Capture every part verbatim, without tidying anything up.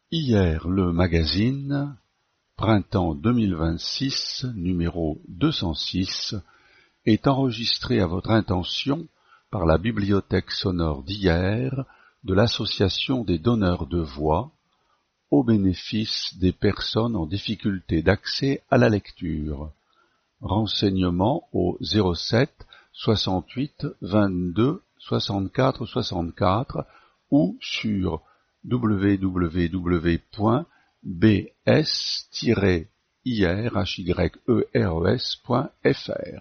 Hier le magazine, printemps deux mille vingt-six, numéro deux cent six, est enregistré à votre intention par la bibliothèque sonore d'hier de l'Association des donneurs de voix au bénéfice des personnes en difficulté d'accès à la lecture. Renseignements au zéro sept soixante-huit vingt-deux soixante-quatre soixante-quatre ou sur w w w point b s tiret hier point f r.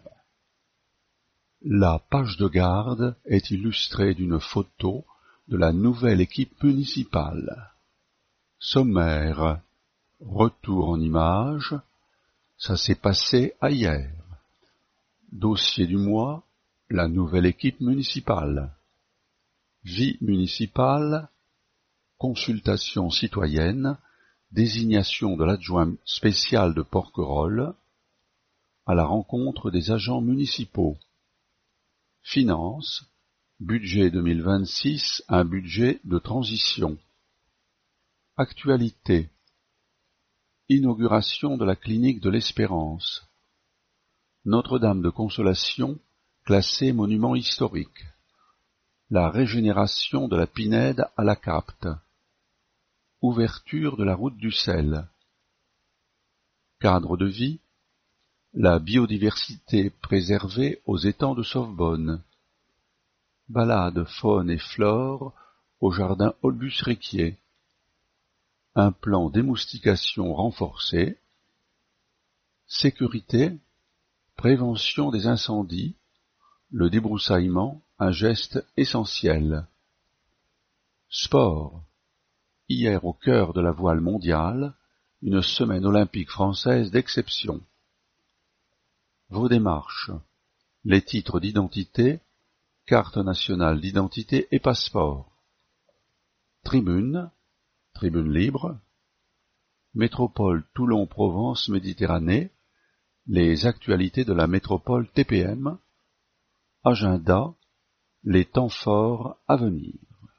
La page de garde est illustrée d'une photo de la nouvelle équipe municipale. Sommaire, retour en images, ça s'est passé à hier. Dossier du mois, la nouvelle équipe municipale. Vie municipale, consultation citoyenne, désignation de l'adjoint spécial de Porquerolles, à la rencontre des agents municipaux. Finances, budget deux mille vingt-six, un budget de transition. Actualité, inauguration de la clinique de l'Espérance. Notre-Dame de Consolation, classée monument historique. La régénération de la Pinède à la Capte. Ouverture de la route du sel. Cadre de vie, la biodiversité préservée aux étangs de Sauvebonne. Balade faune et flore au jardin Olbus-Réquier. Un plan d'émoustication renforcé. Sécurité, prévention des incendies, le débroussaillement, un geste essentiel. Sport, hier au cœur de la voile mondiale, une semaine olympique française d'exception. Vos démarches, les titres d'identité, carte nationale d'identité et passeport. Tribune, tribune libre. Métropole Toulon-Provence-Méditerranée, les actualités de la métropole T P M. Agenda, les temps forts à venir.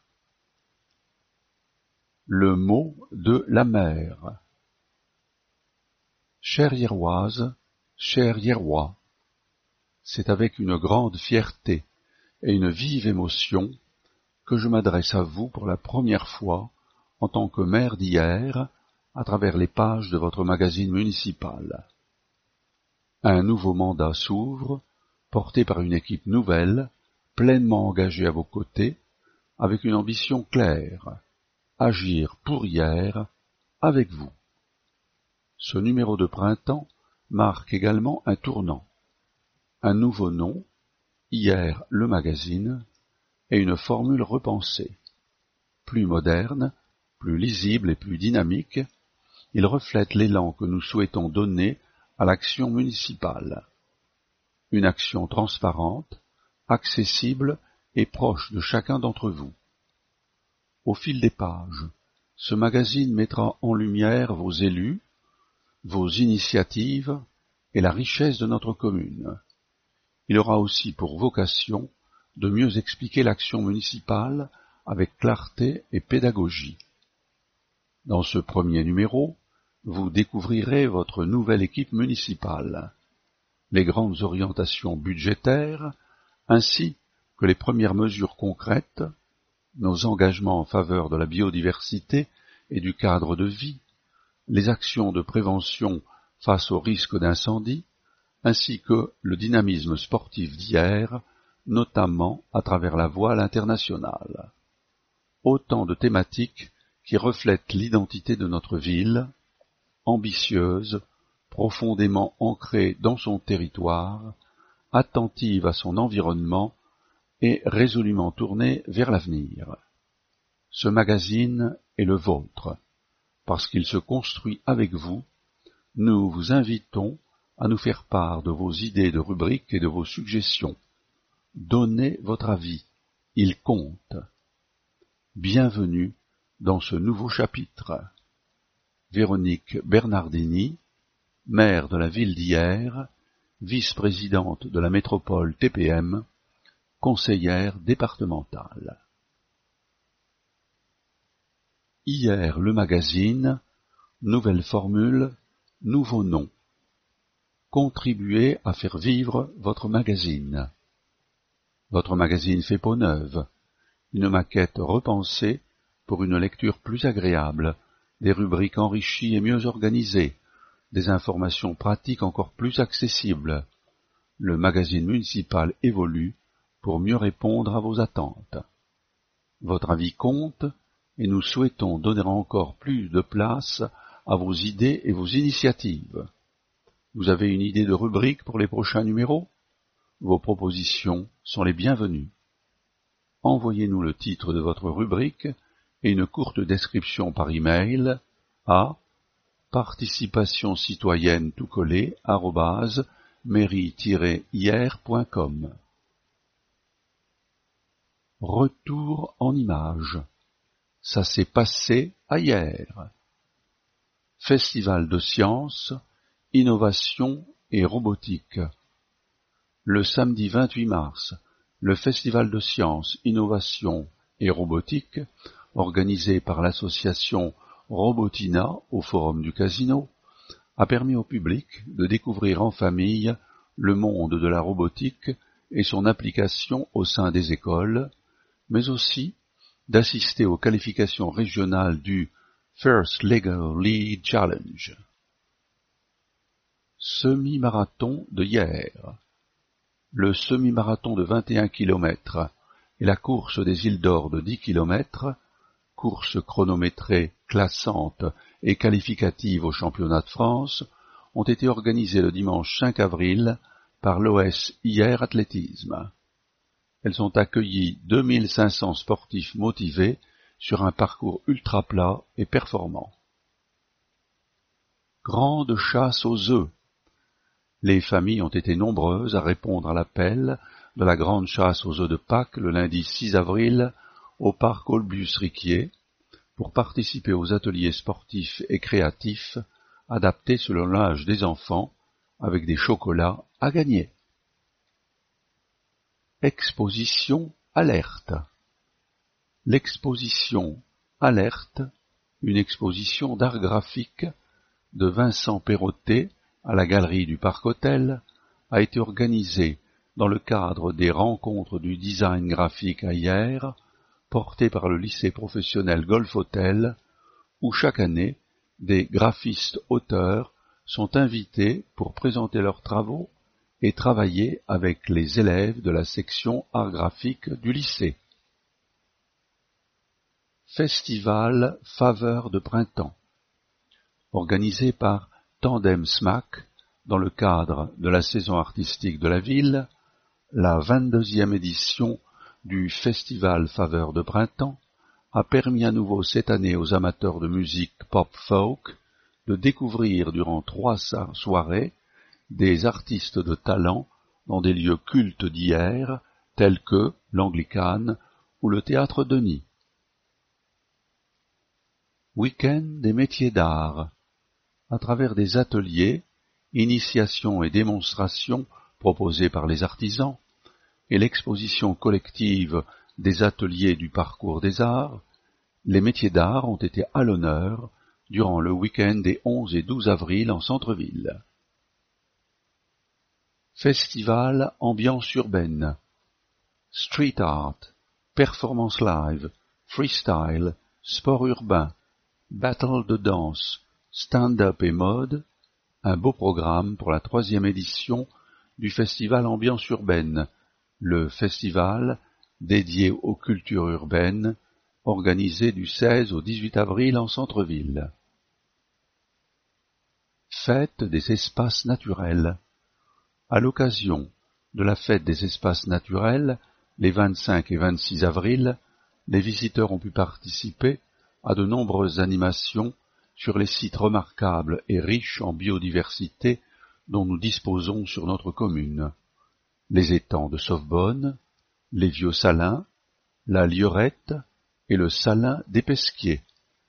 Le mot de la mer. Chère Hieroise, cher Hierois, c'est avec une grande fierté et une vive émotion que je m'adresse à vous pour la première fois en tant que maire d'hier à travers les pages de votre magazine municipal. Un nouveau mandat s'ouvre, porté par une équipe nouvelle, pleinement engagée à vos côtés, avec une ambition claire, agir pour hier, avec vous. Ce numéro de printemps marque également un tournant. Un nouveau nom, hier le magazine, et une formule repensée. Plus moderne, plus lisible et plus dynamique, il reflète l'élan que nous souhaitons donner à l'action municipale. Une action transparente, accessible et proche de chacun d'entre vous. Au fil des pages, ce magazine mettra en lumière vos élus, vos initiatives et la richesse de notre commune. Il aura aussi pour vocation de mieux expliquer l'action municipale avec clarté et pédagogie. Dans ce premier numéro, vous découvrirez votre nouvelle équipe municipale, les grandes orientations budgétaires, ainsi que les premières mesures concrètes, nos engagements en faveur de la biodiversité et du cadre de vie, les actions de prévention face au risque d'incendie, ainsi que le dynamisme sportif d'hier, notamment à travers la voile internationale. Autant de thématiques qui reflètent l'identité de notre ville, ambitieuse, profondément ancrée dans son territoire, attentive à son environnement et résolument tournée vers l'avenir. Ce magazine est le vôtre. Parce qu'il se construit avec vous, nous vous invitons à nous faire part de vos idées de rubriques et de vos suggestions. Donnez votre avis, il compte. Bienvenue dans ce nouveau chapitre. Véronique Bernardini, maire de la ville d'hier, vice-présidente de la métropole T P M, conseillère départementale. Hier le magazine, nouvelle formule, nouveau nom. Contribuez à faire vivre votre magazine. Votre magazine fait peau neuve, une maquette repensée pour une lecture plus agréable, des rubriques enrichies et mieux organisées, des informations pratiques encore plus accessibles. Le magazine municipal évolue pour mieux répondre à vos attentes. Votre avis compte et nous souhaitons donner encore plus de place à vos idées et vos initiatives. Vous avez une idée de rubrique pour les prochains numéros? Vos propositions sont les bienvenues. Envoyez-nous le titre de votre rubrique et une courte description par email à participation citoyenne tout collé arobase mairie tiret hier point com. Retour en images. Ça s'est passé à hier. Festival de sciences, innovation et robotique. Le samedi vingt-huit mars, le Festival de sciences, innovation et robotique, organisé par l'association Robotina au Forum du Casino, a permis au public de découvrir en famille le monde de la robotique et son application au sein des écoles, mais aussi d'assister aux qualifications régionales du First Lego League Challenge. Semi-marathon de hier. Le semi-marathon de vingt et un kilomètres et la course des îles d'or de dix kilomètres, course chronométrée, classante et qualificative au championnat de France, ont été organisées le dimanche cinq avril par l'O S Hier Athlétisme. Elles ont accueilli deux mille cinq cents sportifs motivés sur un parcours ultra plat et performant. Grande chasse aux œufs. Les familles ont été nombreuses à répondre à l'appel de la grande chasse aux œufs de Pâques le lundi six avril au parc Olbius-Riquier pour participer aux ateliers sportifs et créatifs adaptés selon l'âge des enfants avec des chocolats à gagner. Exposition Alerte. L'exposition Alerte, une exposition d'art graphique de Vincent Perrottet à la galerie du Parc Hôtel, a été organisée dans le cadre des rencontres du design graphique à hier, portées par le lycée professionnel Golf Hôtel, où chaque année, des graphistes-auteurs sont invités pour présenter leurs travaux et travailler avec les élèves de la section art graphique du lycée. Festival Faveur de printemps, organisé par Tandem Smack dans le cadre de la saison artistique de la ville, la vingt-deuxième édition du Festival Faveur de printemps a permis à nouveau cette année aux amateurs de musique pop-folk de découvrir durant trois soirées des artistes de talent dans des lieux cultes d'hier tels que l'Anglicane ou le Théâtre Denis. Week-end des métiers d'art. À travers des ateliers, initiations et démonstrations proposées par les artisans, et l'exposition collective des ateliers du parcours des arts, les métiers d'art ont été à l'honneur durant le week-end des onze et douze avril en centre-ville. Festival Ambiance urbaine. Street art, performance live, freestyle, sport urbain, battle de danse, stand-up et mode, un beau programme pour la troisième édition du Festival Ambiance urbaine, le festival dédié aux cultures urbaines, organisé du seize au dix-huit avril en centre-ville. Fête des espaces naturels. À l'occasion de la fête des espaces naturels, les vingt-cinq et vingt-six avril, les visiteurs ont pu participer à de nombreuses animations sur les sites remarquables et riches en biodiversité dont nous disposons sur notre commune. Les étangs de Sauvebonne, les Vieux Salins, la Lierette et le Salin des Pesquiers.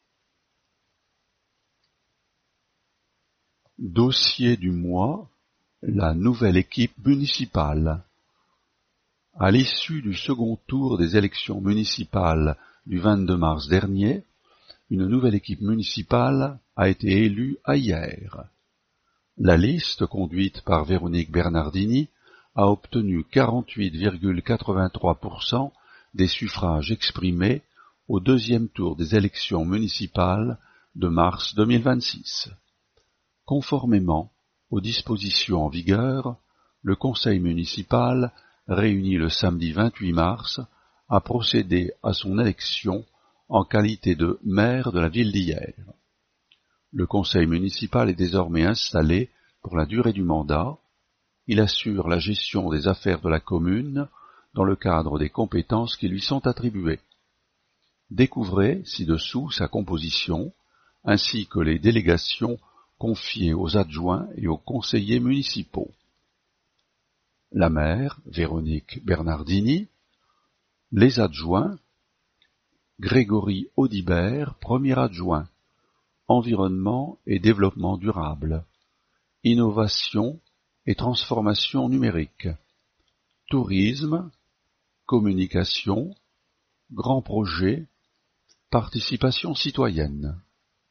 Dossier du mois, la nouvelle équipe municipale. À l'issue du second tour des élections municipales du vingt-deux mars dernier, une nouvelle équipe municipale a été élue à Hyères. La liste, conduite par Véronique Bernardini, a obtenu quarante-huit virgule quatre-vingt-trois pour cent des suffrages exprimés au deuxième tour des élections municipales de mars deux mille vingt-six. Conformément aux dispositions en vigueur, le conseil municipal, réuni le samedi vingt-huit mars, a procédé à son élection en qualité de maire de la ville d'Hyères. Le conseil municipal est désormais installé pour la durée du mandat. Il assure la gestion des affaires de la commune dans le cadre des compétences qui lui sont attribuées. Découvrez ci-dessous sa composition, ainsi que les délégations confiées aux adjoints et aux conseillers municipaux. La maire, Véronique Bernardini. Les adjoints, Grégory Audibert, premier adjoint, Environnement et développement durable, Innovation et transformation numérique, Tourisme, Communication, Grands projets, Participation citoyenne.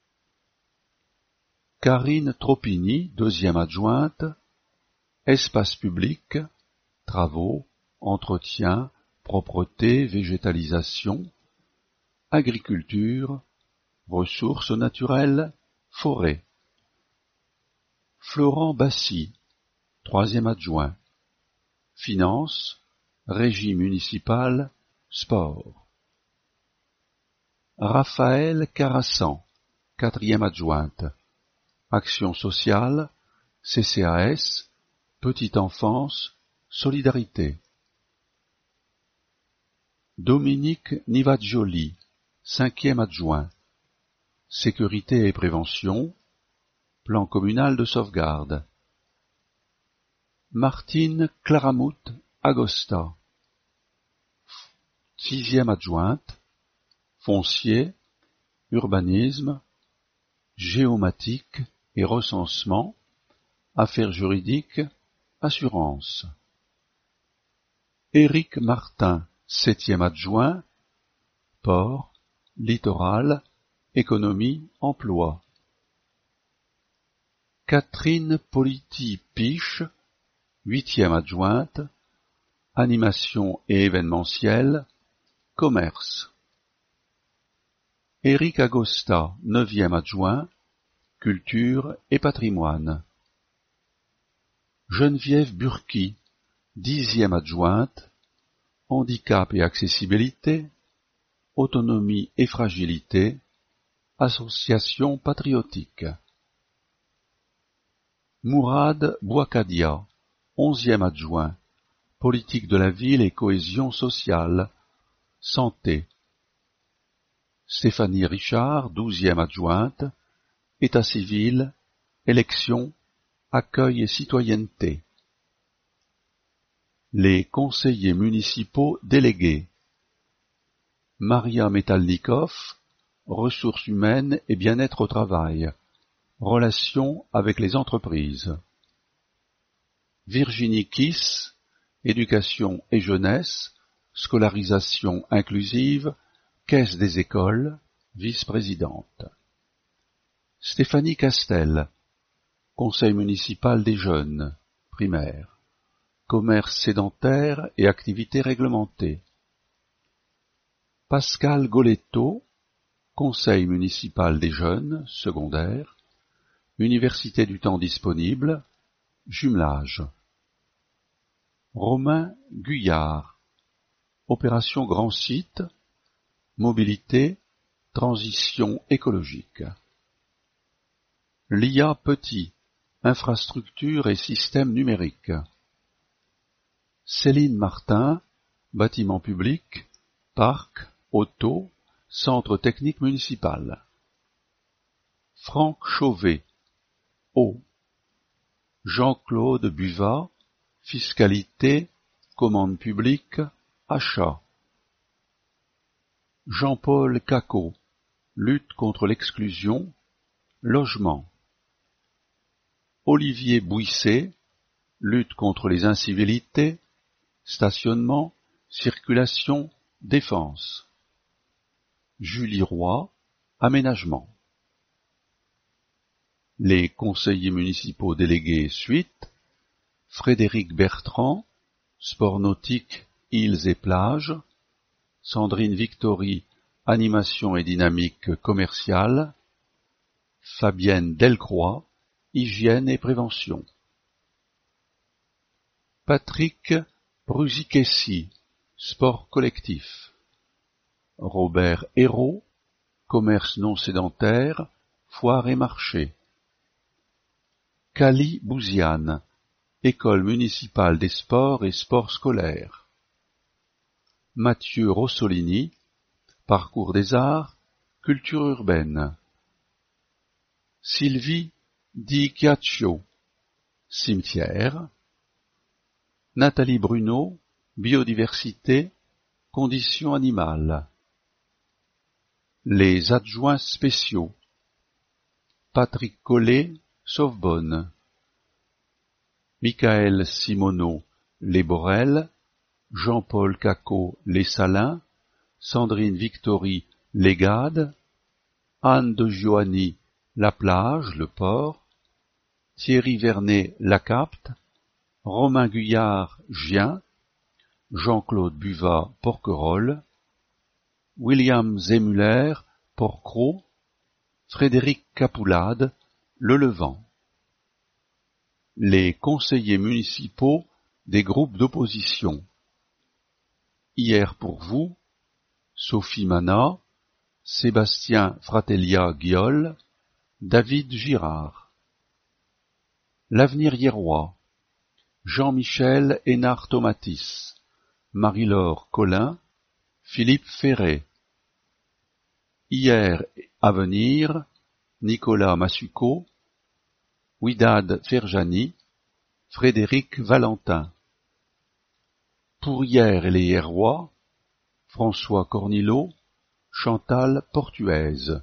Karine Tropini, deuxième adjointe, Espace public, Travaux, Entretien, Propreté, végétalisation, agriculture, ressources naturelles, forêt. Florent Bassy, troisième adjoint, finances, régie municipale, sport. Raphaël Carassan, quatrième adjointe, action sociale, C C A S, petite enfance, solidarité. Dominique Nivadjoli, cinquième adjoint, sécurité et prévention, plan communal de sauvegarde. Martine Claramout Agosta, sixième adjointe, foncier, urbanisme, géomatique et recensement, affaires juridiques, assurance. Éric Martin, septième adjoint, port, littoral, économie, emploi. Catherine Politi-Piche, huitième adjointe, animation et événementiel, commerce. Éric Agosta, neuvième adjoint, culture et patrimoine. Geneviève Burki, dixième adjointe, handicap et accessibilité, autonomie et fragilité, association patriotique. Mourad Bouakadia, onzième adjoint, politique de la ville et cohésion sociale, santé. Stéphanie Richard, douzième adjointe, état civil, élections, accueil et citoyenneté. Les conseillers municipaux délégués. Maria Metalnikov, ressources humaines et bien-être au travail, relations avec les entreprises. Virginie Kiss, éducation et jeunesse, scolarisation inclusive, caisse des écoles, vice-présidente. Stéphanie Castel, conseil municipal des jeunes, primaire, commerce sédentaire et activités réglementées. Pascal Goletto, conseil municipal des jeunes, secondaire, université du temps disponible, jumelage. Romain Guyard, opération Grand Site, mobilité, transition écologique. Lia Petit, infrastructure et système numérique. Céline Martin, bâtiment public, parc, auto, centre technique municipal. Franck Chauvet, eau. Jean-Claude Buvat, fiscalité, commande publique, achat. Jean-Paul Cacot, lutte contre l'exclusion, logement. Olivier Bouisset, lutte contre les incivilités, stationnement, circulation, défense. Julie Roy, Aménagement. Les conseillers municipaux délégués suite: Frédéric Bertrand, sport nautique, îles et plages; Sandrine Victory, animation et dynamique commerciale; Fabienne Delcroix, hygiène et prévention; Patrick Brusicessi, sport collectif; Robert Hérault, commerce non sédentaire, foire et marché; Cali Bouziane, école municipale des sports et sports scolaires; Mathieu Rossolini, parcours des arts, culture urbaine; Sylvie Di Chiaccio, cimetière; Nathalie Bruno, biodiversité, conditions animales. Les adjoints spéciaux: Patrick Collet, Sauvebonne; Michael Simoneau, Les Borelles; Jean-Paul Cacot, Les Salins; Sandrine Victory, Les Gades; Anne de Gioani, La Plage, le Port; Thierry Vernet, La Capte; Romain Guyard, Gien; Jean-Claude Buvat, Porquerolles; William Zemuller, Porquerolles; Frédéric Capoulade, Le Levant. Les conseillers municipaux des groupes d'opposition: Hier pour vous, Sophie Manat, Sébastien Fratellia-Guiol, David Girard. L'Avenir Hierrois: Jean-Michel Hénard-Tomatis, Marie-Laure Collin, Philippe Ferré. Hier Avenir: Nicolas Massucco, Ouidad Ferjani, Frédéric Valentin. Pour hier et les Hierrois: François Cornilot, Chantal Portuaise.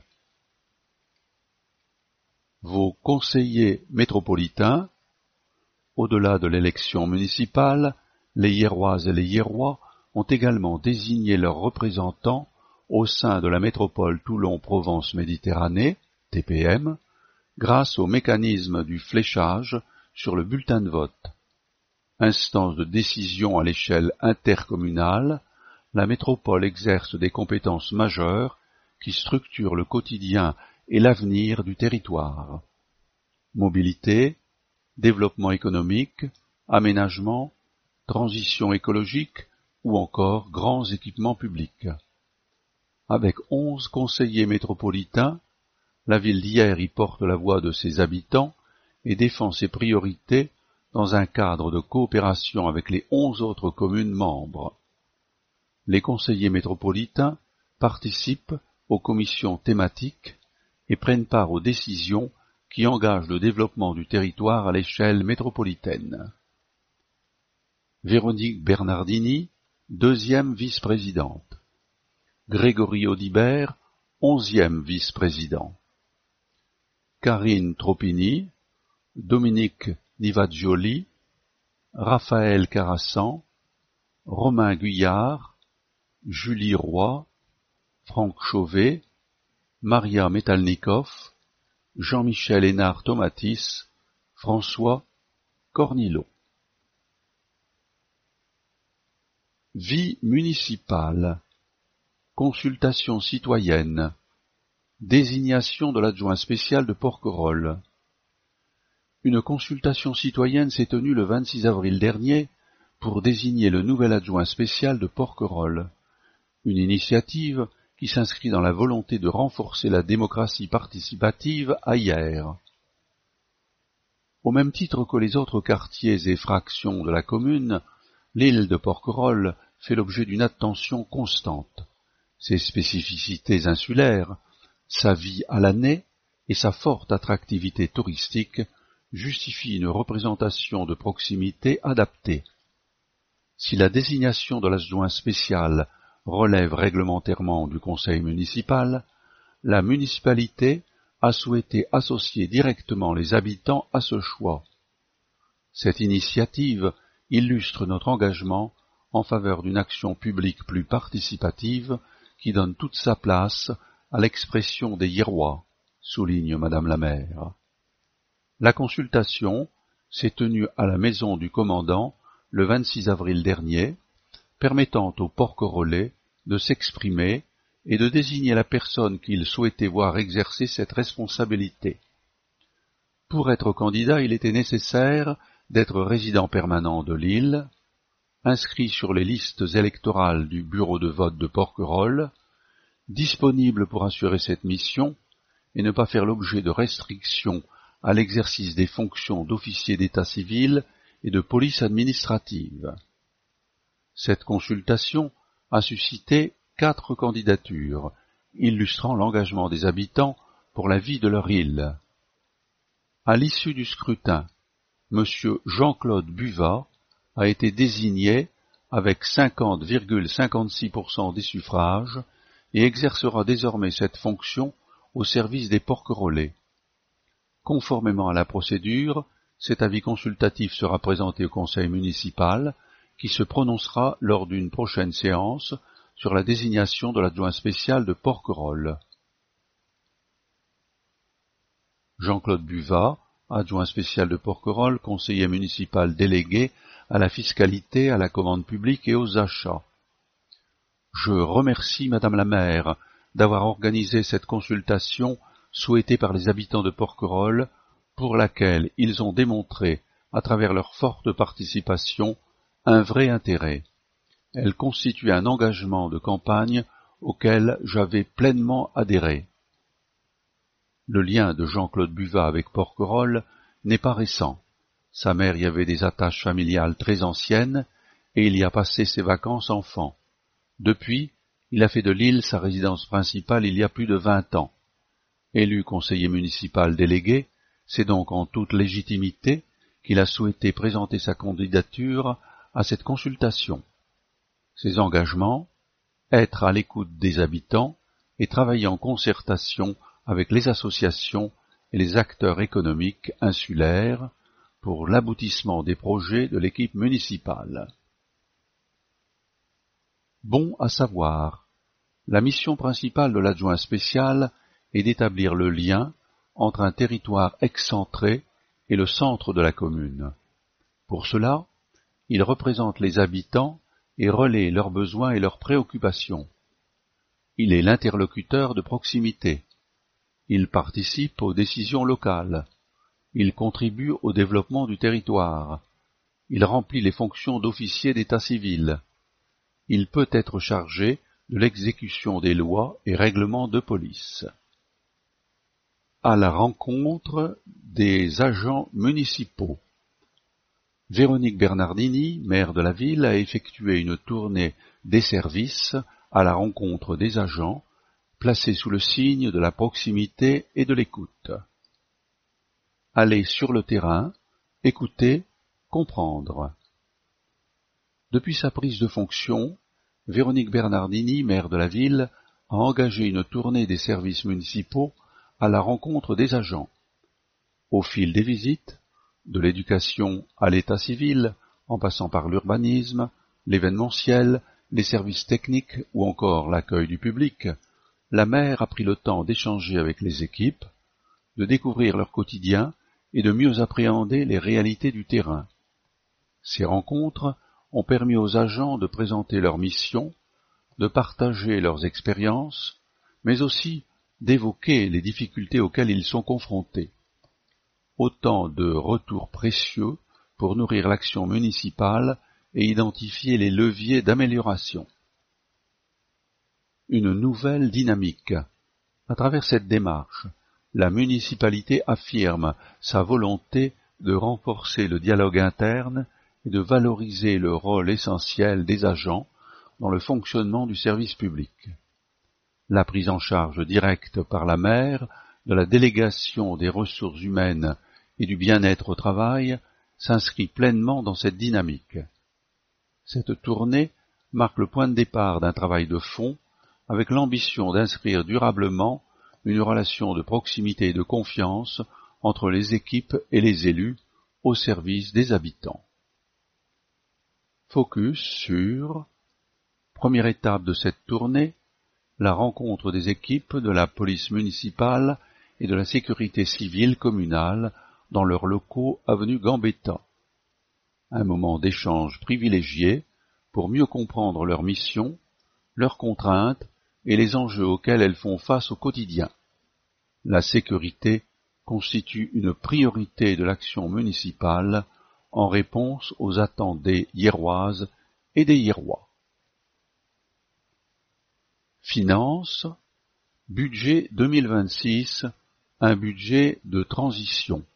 Vos conseillers métropolitains: au-delà de l'élection municipale, les Hierroises et les Hierrois ont également désigné leurs représentants au sein de la métropole Toulon-Provence-Méditerranée, T P M, grâce au mécanisme du fléchage sur le bulletin de vote. Instance de décision à l'échelle intercommunale, la métropole exerce des compétences majeures qui structurent le quotidien et l'avenir du territoire. Mobilité, développement économique, aménagement, transition écologique ou encore grands équipements publics. Avec onze conseillers métropolitains, la ville d'Hyères y porte la voix de ses habitants et défend ses priorités dans un cadre de coopération avec les onze autres communes membres. Les conseillers métropolitains participent aux commissions thématiques et prennent part aux décisions qui engagent le développement du territoire à l'échelle métropolitaine. Véronique Bernardini, deuxième vice-présidente. Grégory Audibert, onzième vice-président. Karine Tropini, Dominique Nivaggioli, Raphaël Carassan, Romain Guyard, Julie Roy, Franck Chauvet, Maria Metalnikov, Jean-Michel Hénard-Tomatis, François Cornilot. Vie municipale, consultation citoyenne, désignation de l'adjoint spécial de Porquerolles. Une consultation citoyenne s'est tenue le vingt-six avril dernier pour désigner le nouvel adjoint spécial de Porquerolles, une initiative qui s'inscrit dans la volonté de renforcer la démocratie participative à Hyères. Au même titre que les autres quartiers et fractions de la commune, l'île de Porquerolles fait l'objet d'une attention constante. Ses spécificités insulaires, sa vie à l'année et sa forte attractivité touristique justifient une représentation de proximité adaptée. Si la désignation de l'adjoint spécial relève réglementairement du conseil municipal, la municipalité a souhaité associer directement les habitants à ce choix. Cette initiative illustre notre engagement en faveur d'une action publique plus participative qui donne toute sa place à l'expression des Hiérois, souligne madame la maire. La consultation s'est tenue à la maison du commandant le vingt-six avril dernier, permettant aux porquerolais de s'exprimer et de désigner la personne qu'ils souhaitaient voir exercer cette responsabilité. Pour être candidat, il était nécessaire d'être résident permanent de l'île, inscrit sur les listes électorales du bureau de vote de Porquerolles, disponible pour assurer cette mission et ne pas faire l'objet de restrictions à l'exercice des fonctions d'officier d'état civil et de police administrative. Cette consultation a suscité quatre candidatures, illustrant l'engagement des habitants pour la vie de leur île. À l'issue du scrutin, M. Jean-Claude Buvat a été désigné avec cinquante virgule cinquante-six pour cent des suffrages et exercera désormais cette fonction au service des porquerolais. Conformément à la procédure, cet avis consultatif sera présenté au conseil municipal qui se prononcera lors d'une prochaine séance sur la désignation de l'adjoint spécial de Porquerolles. Jean-Claude Buvat, adjoint spécial de Porquerolles, conseiller municipal délégué à la fiscalité, à la commande publique et aux achats. Je remercie madame la maire d'avoir organisé cette consultation souhaitée par les habitants de Porquerolles, pour laquelle ils ont démontré, à travers leur forte participation, un vrai intérêt. Elle constitue un engagement de campagne auquel j'avais pleinement adhéré. Le lien de Jean-Claude Buvat avec Porquerolles n'est pas récent. Sa mère y avait des attaches familiales très anciennes et il y a passé ses vacances enfant. Depuis, il a fait de l'île sa résidence principale il y a plus de vingt ans. Élu conseiller municipal délégué, c'est donc en toute légitimité qu'il a souhaité présenter sa candidature à cette consultation. Ses engagements, être à l'écoute des habitants et travailler en concertation avec les associations et les acteurs économiques insulaires pour l'aboutissement des projets de l'équipe municipale. Bon à savoir, la mission principale de l'adjoint spécial est d'établir le lien entre un territoire excentré et le centre de la commune. Pour cela, il représente les habitants et relaie leurs besoins et leurs préoccupations. Il est l'interlocuteur de proximité. Il participe aux décisions locales. Il contribue au développement du territoire. Il remplit les fonctions d'officier d'état civil. Il peut être chargé de l'exécution des lois et règlements de police. À la rencontre des agents municipaux. Véronique Bernardini, maire de la ville, a effectué une tournée des services à la rencontre des agents, placés sous le signe de la proximité et de l'écoute. Aller sur le terrain, écouter, comprendre. Depuis sa prise de fonction, Véronique Bernardini, maire de la ville, a engagé une tournée des services municipaux à la rencontre des agents. Au fil des visites, de l'éducation à l'état civil, en passant par l'urbanisme, l'événementiel, les services techniques ou encore l'accueil du public, la maire a pris le temps d'échanger avec les équipes, de découvrir leur quotidien et de mieux appréhender les réalités du terrain. Ces rencontres ont permis aux agents de présenter leurs missions, de partager leurs expériences, mais aussi d'évoquer les difficultés auxquelles ils sont confrontés. Autant de retours précieux pour nourrir l'action municipale et identifier les leviers d'amélioration. Une nouvelle dynamique. À travers cette démarche, la municipalité affirme sa volonté de renforcer le dialogue interne et de valoriser le rôle essentiel des agents dans le fonctionnement du service public. La prise en charge directe par la maire de la délégation des ressources humaines et du bien-être au travail s'inscrit pleinement dans cette dynamique. Cette tournée marque le point de départ d'un travail de fond avec l'ambition d'inscrire durablement une relation de proximité et de confiance entre les équipes et les élus au service des habitants. Focus sur première étape de cette tournée, la rencontre des équipes de la police municipale et de la sécurité civile communale dans leurs locaux avenue Gambetta. Un moment d'échange privilégié pour mieux comprendre leur mission, leurs contraintes et les enjeux auxquels elles font face au quotidien. La sécurité constitue une priorité de l'action municipale en réponse aux attentes des Hierroises et des Hierrois. Finances, budget deux mille vingt-six, un budget de transition.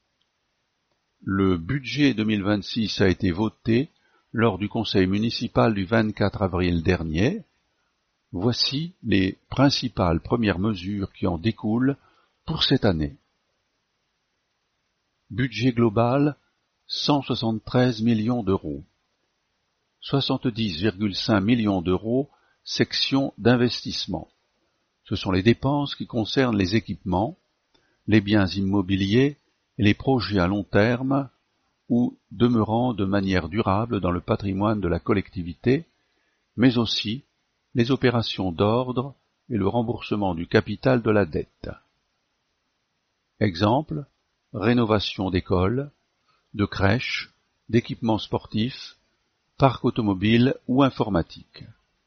Le budget deux mille vingt-six a été voté lors du conseil municipal du vingt-quatre avril dernier. Voici les principales premières mesures qui en découlent pour cette année. Budget global, cent soixante-treize millions d'euros. soixante-dix virgule cinq millions d'euros, section d'investissement. Ce sont les dépenses qui concernent les équipements, les biens immobiliers et les projets à long terme ou demeurant de manière durable dans le patrimoine de la collectivité, mais aussi les opérations d'ordre et le remboursement du capital de la dette. Exemple, rénovation d'écoles, de crèches, d'équipements sportifs, parcs automobiles ou informatiques.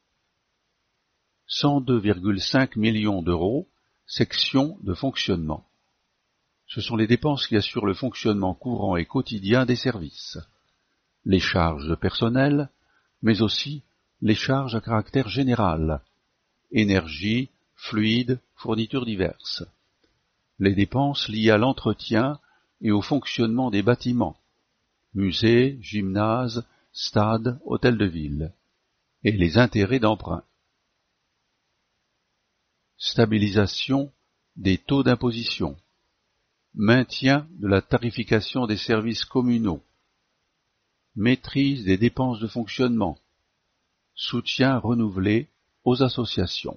cent deux virgule cinq millions d'euros, section de fonctionnement. Ce sont les dépenses qui assurent le fonctionnement courant et quotidien des services. Les charges de personnel, mais aussi les charges à caractère général, énergie, fluides, fournitures diverses. Les dépenses liées à l'entretien et au fonctionnement des bâtiments, musées, gymnases, stades, hôtels de ville, et les intérêts d'emprunt. Stabilisation des taux d'imposition, maintien de la tarification des services communaux, maîtrise des dépenses de fonctionnement, soutien renouvelé aux associations.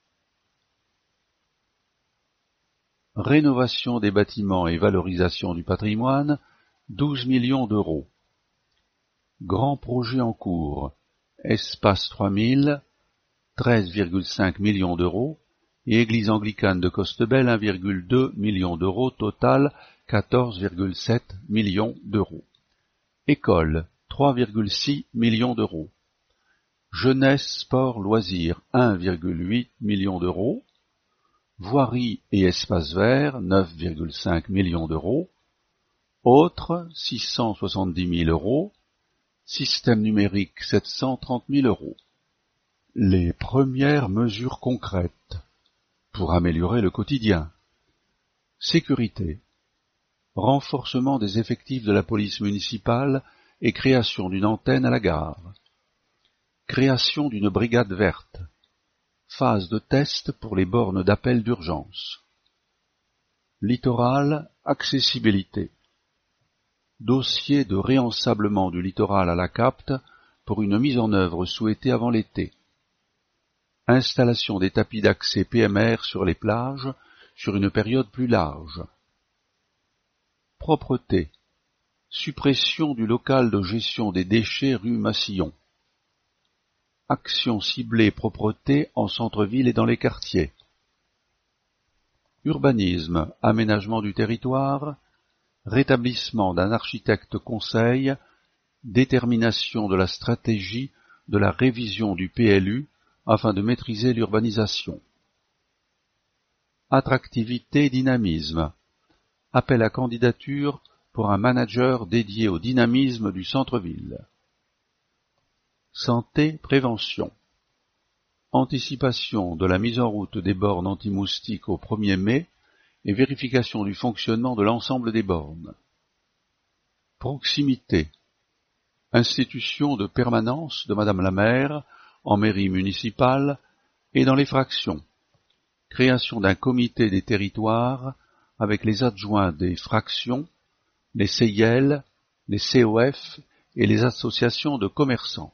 Rénovation des bâtiments et valorisation du patrimoine, douze millions d'euros. Grand projet en cours, Espace trois mille, treize virgule cinq millions d'euros, et Église anglicane de Costebelle, un virgule deux million d'euros, total quatorze virgule sept millions d'euros. École, trois virgule six millions d'euros. Jeunesse, sport, loisirs, un virgule huit millions d'euros. Voirie et espaces verts, neuf virgule cinq millions d'euros. Autres, six cent soixante-dix mille euros. Système numérique, sept cent trente mille euros. Les premières mesures concrètes pour améliorer le quotidien. Sécurité. Renforcement des effectifs de la police municipale et création d'une antenne à la gare. Création d'une brigade verte. Phase de test pour les bornes d'appel d'urgence. Littoral, accessibilité. Dossier de réensablement du littoral à la Capte pour une mise en œuvre souhaitée avant l'été. Installation des tapis d'accès P M R sur les plages sur une période plus large. Propreté. Suppression du local de gestion des déchets rue Massillon. Action ciblée propreté en centre-ville et dans les quartiers. Urbanisme, aménagement du territoire, rétablissement d'un architecte conseil, détermination de la stratégie de la révision du P L U afin de maîtriser l'urbanisation. Attractivité, dynamisme. Appel à candidature pour un manager dédié au dynamisme du centre-ville. Santé, prévention. Anticipation de la mise en route des bornes anti-moustiques au premier mai et vérification du fonctionnement de l'ensemble des bornes. Proximité. Institution de permanence de Madame la maire en mairie municipale et dans les fractions. Création d'un comité des territoires avec les adjoints des fractions, les C I L, les C O F et les associations de commerçants.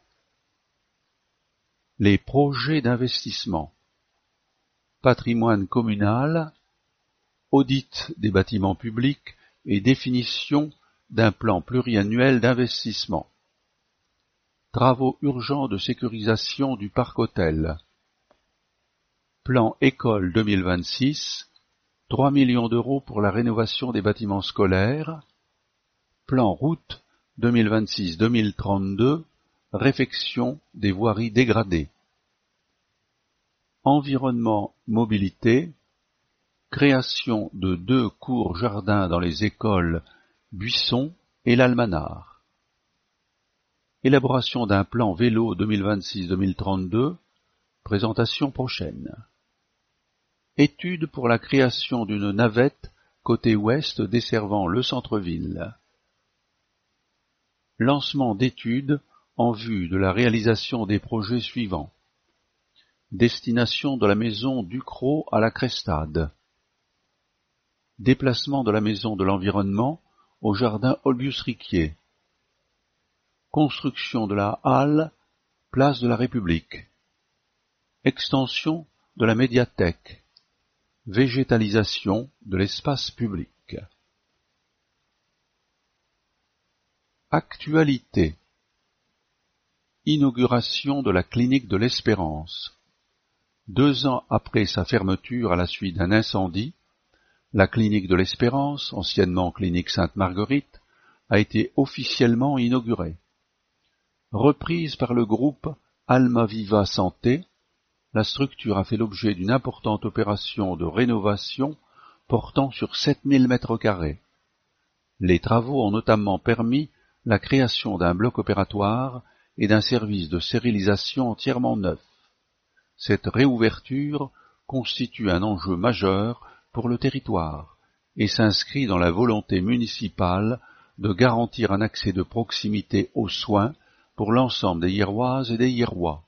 Les projets d'investissement. Patrimoine communal, audit des bâtiments publics et définition d'un plan pluriannuel d'investissement. Travaux urgents de sécurisation du parc hôtel. Plan École deux mille vingt-six, trois millions d'euros pour la rénovation des bâtiments scolaires. Plan Route deux mille vingt-six deux mille trente-deux, réfection des voiries dégradées. Environnement mobilité, création de deux cours-jardins dans les écoles Buisson et l'Almanar. Élaboration d'un plan vélo deux mille vingt-six deux mille trente-deux, présentation prochaine. Étude pour la création d'une navette côté ouest desservant le centre-ville. Lancement d'études en vue de la réalisation des projets suivants. Destination de la maison Ducrot à la Crestade. Déplacement de la maison de l'environnement au jardin Olbius-Riquier. Construction de la halle, place de la République. Extension de la médiathèque. Végétalisation de l'espace public. Actualité. Inauguration de la clinique de l'Espérance. Deux ans après sa fermeture à la suite d'un incendie, la clinique de l'Espérance, anciennement clinique Sainte-Marguerite, a été officiellement inaugurée. Reprise par le groupe Almaviva Santé, la structure a fait l'objet d'une importante opération de rénovation portant sur sept mille mètres carrés. Les travaux ont notamment permis la création d'un bloc opératoire et d'un service de stérilisation entièrement neuf. Cette réouverture constitue un enjeu majeur pour le territoire et s'inscrit dans la volonté municipale de garantir un accès de proximité aux soins pour l'ensemble des Hierroises et des Hierrois.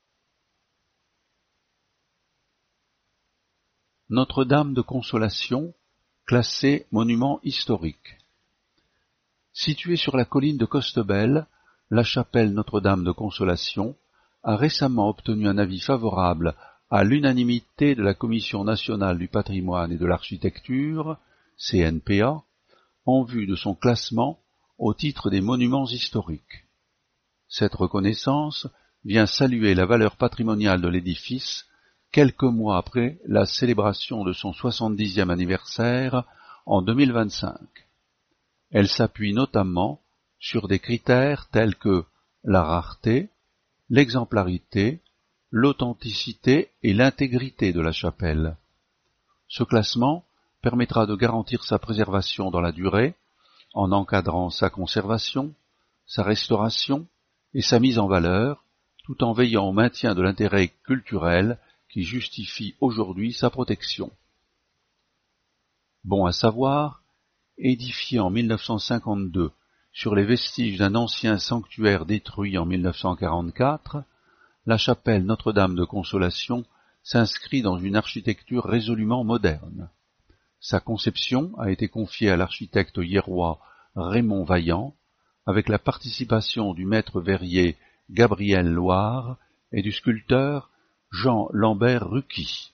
Notre-Dame de Consolation, classée monument historique. Située sur la colline de Costebelle, la chapelle Notre-Dame de Consolation a récemment obtenu un avis favorable à l'unanimité de la Commission nationale du patrimoine et de l'architecture, C N P A, en vue de son classement au titre des monuments historiques. Cette reconnaissance vient saluer la valeur patrimoniale de l'édifice quelques mois après la célébration de son soixante-dixième anniversaire en deux mille vingt-cinq. Elle s'appuie notamment sur des critères tels que la rareté, l'exemplarité, l'authenticité et l'intégrité de la chapelle. Ce classement permettra de garantir sa préservation dans la durée, en encadrant sa conservation, sa restauration et sa mise en valeur, tout en veillant au maintien de l'intérêt culturel qui justifie aujourd'hui sa protection. Bon à savoir, édifié en mille neuf cent cinquante-deux sur les vestiges d'un ancien sanctuaire détruit en mille neuf cent quarante-quatre, la chapelle Notre-Dame de Consolation s'inscrit dans une architecture résolument moderne. Sa conception a été confiée à l'architecte hierrois Raymond Vaillant, avec la participation du maître verrier Gabriel Loire et du sculpteur Jean Lambert Rucky.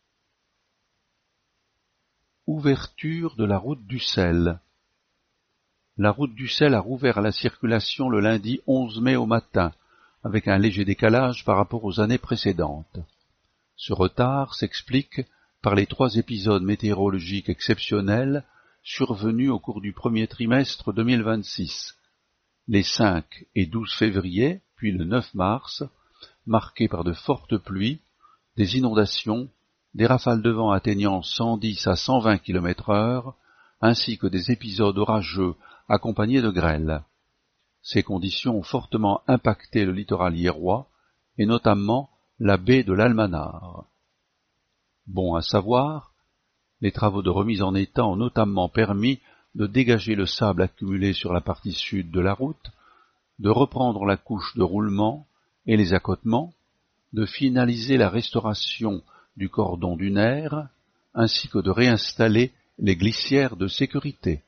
Ouverture de la route du sel. La route du sel a rouvert à la circulation le lundi onze mai au matin, avec un léger décalage par rapport aux années précédentes. Ce retard s'explique par les trois épisodes météorologiques exceptionnels survenus au cours du premier trimestre deux mille vingt-six, les cinq et douze février, puis le neuf mars, marqués par de fortes pluies, des inondations, des rafales de vent atteignant cent dix à cent vingt kilomètres heure, ainsi que des épisodes orageux accompagnés de grêle. Ces conditions ont fortement impacté le littoral hierrois, et notamment la baie de l'Almanar. Bon à savoir, les travaux de remise en état ont notamment permis de dégager le sable accumulé sur la partie sud de la route, de reprendre la couche de roulement et les accotements, de finaliser la restauration du cordon dunaire, ainsi que de réinstaller les glissières de sécurité.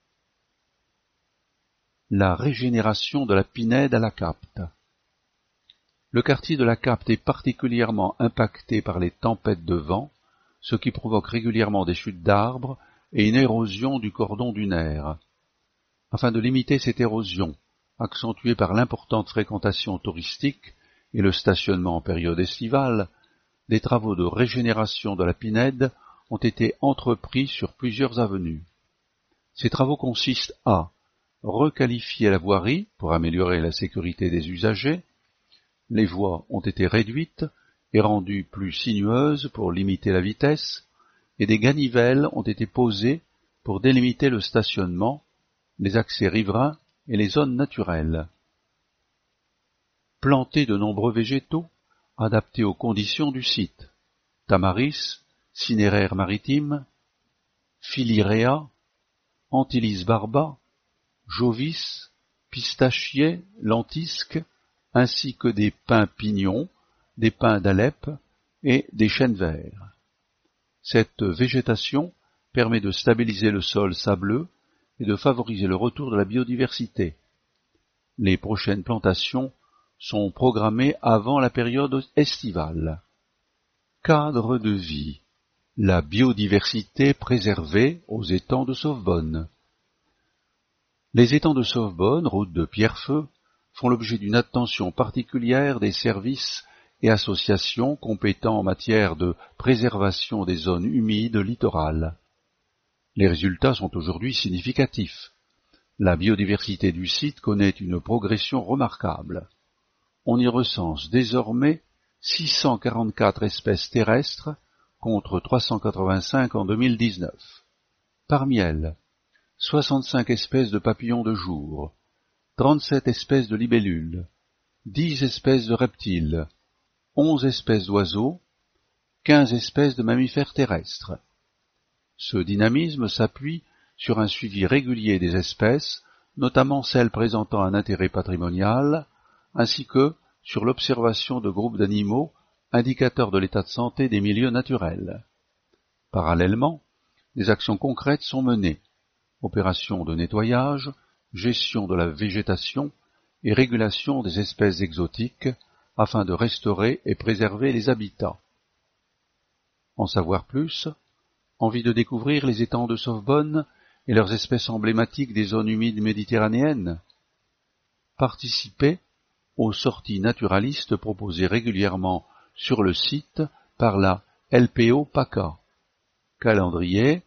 La régénération de la Pinède à la Capte. Le quartier de la Capte est particulièrement impacté par les tempêtes de vent, ce qui provoque régulièrement des chutes d'arbres et une érosion du cordon dunaire. Afin de limiter cette érosion, accentuée par l'importante fréquentation touristique et le stationnement en période estivale, des travaux de régénération de la pinède ont été entrepris sur plusieurs avenues. Ces travaux consistent à requalifier la voirie pour améliorer la sécurité des usagers. Les voies ont été réduites et rendues plus sinueuses pour limiter la vitesse, et des ganivelles ont été posées pour délimiter le stationnement, les accès riverains et les zones naturelles. Planter de nombreux végétaux adaptés aux conditions du site. Tamaris, cinéraire maritime, Philirea, Antilis barba, Jovis, pistachier, lentisque, ainsi que des pins pignons, des pins d'Alep et des chênes verts. Cette végétation permet de stabiliser le sol sableux et de favoriser le retour de la biodiversité. Les prochaines plantations sont programmées avant la période estivale. Cadre de vie. La biodiversité préservée aux étangs de Sauvebonne. Les étangs de Sauvebonne, route de Pierrefeu, font l'objet d'une attention particulière des services et associations compétents en matière de préservation des zones humides littorales. Les résultats sont aujourd'hui significatifs. La biodiversité du site connaît une progression remarquable. On y recense désormais six cent quarante-quatre espèces terrestres contre trois cent quatre-vingt-cinq en deux mille dix-neuf. Parmi elles, soixante-cinq espèces de papillons de jour, trente-sept espèces de libellules, dix espèces de reptiles, onze espèces d'oiseaux, quinze espèces de mammifères terrestres. Ce dynamisme s'appuie sur un suivi régulier des espèces, notamment celles présentant un intérêt patrimonial, ainsi que sur l'observation de groupes d'animaux indicateurs de l'état de santé des milieux naturels. Parallèlement, des actions concrètes sont menées, opérations de nettoyage, gestion de la végétation et régulation des espèces exotiques afin de restaurer et préserver les habitats. En savoir plus, envie de découvrir les étangs de Sauvebonne et leurs espèces emblématiques des zones humides méditerranéennes? Participez aux sorties naturalistes proposées régulièrement sur le site par la L P O PACA. Calendrier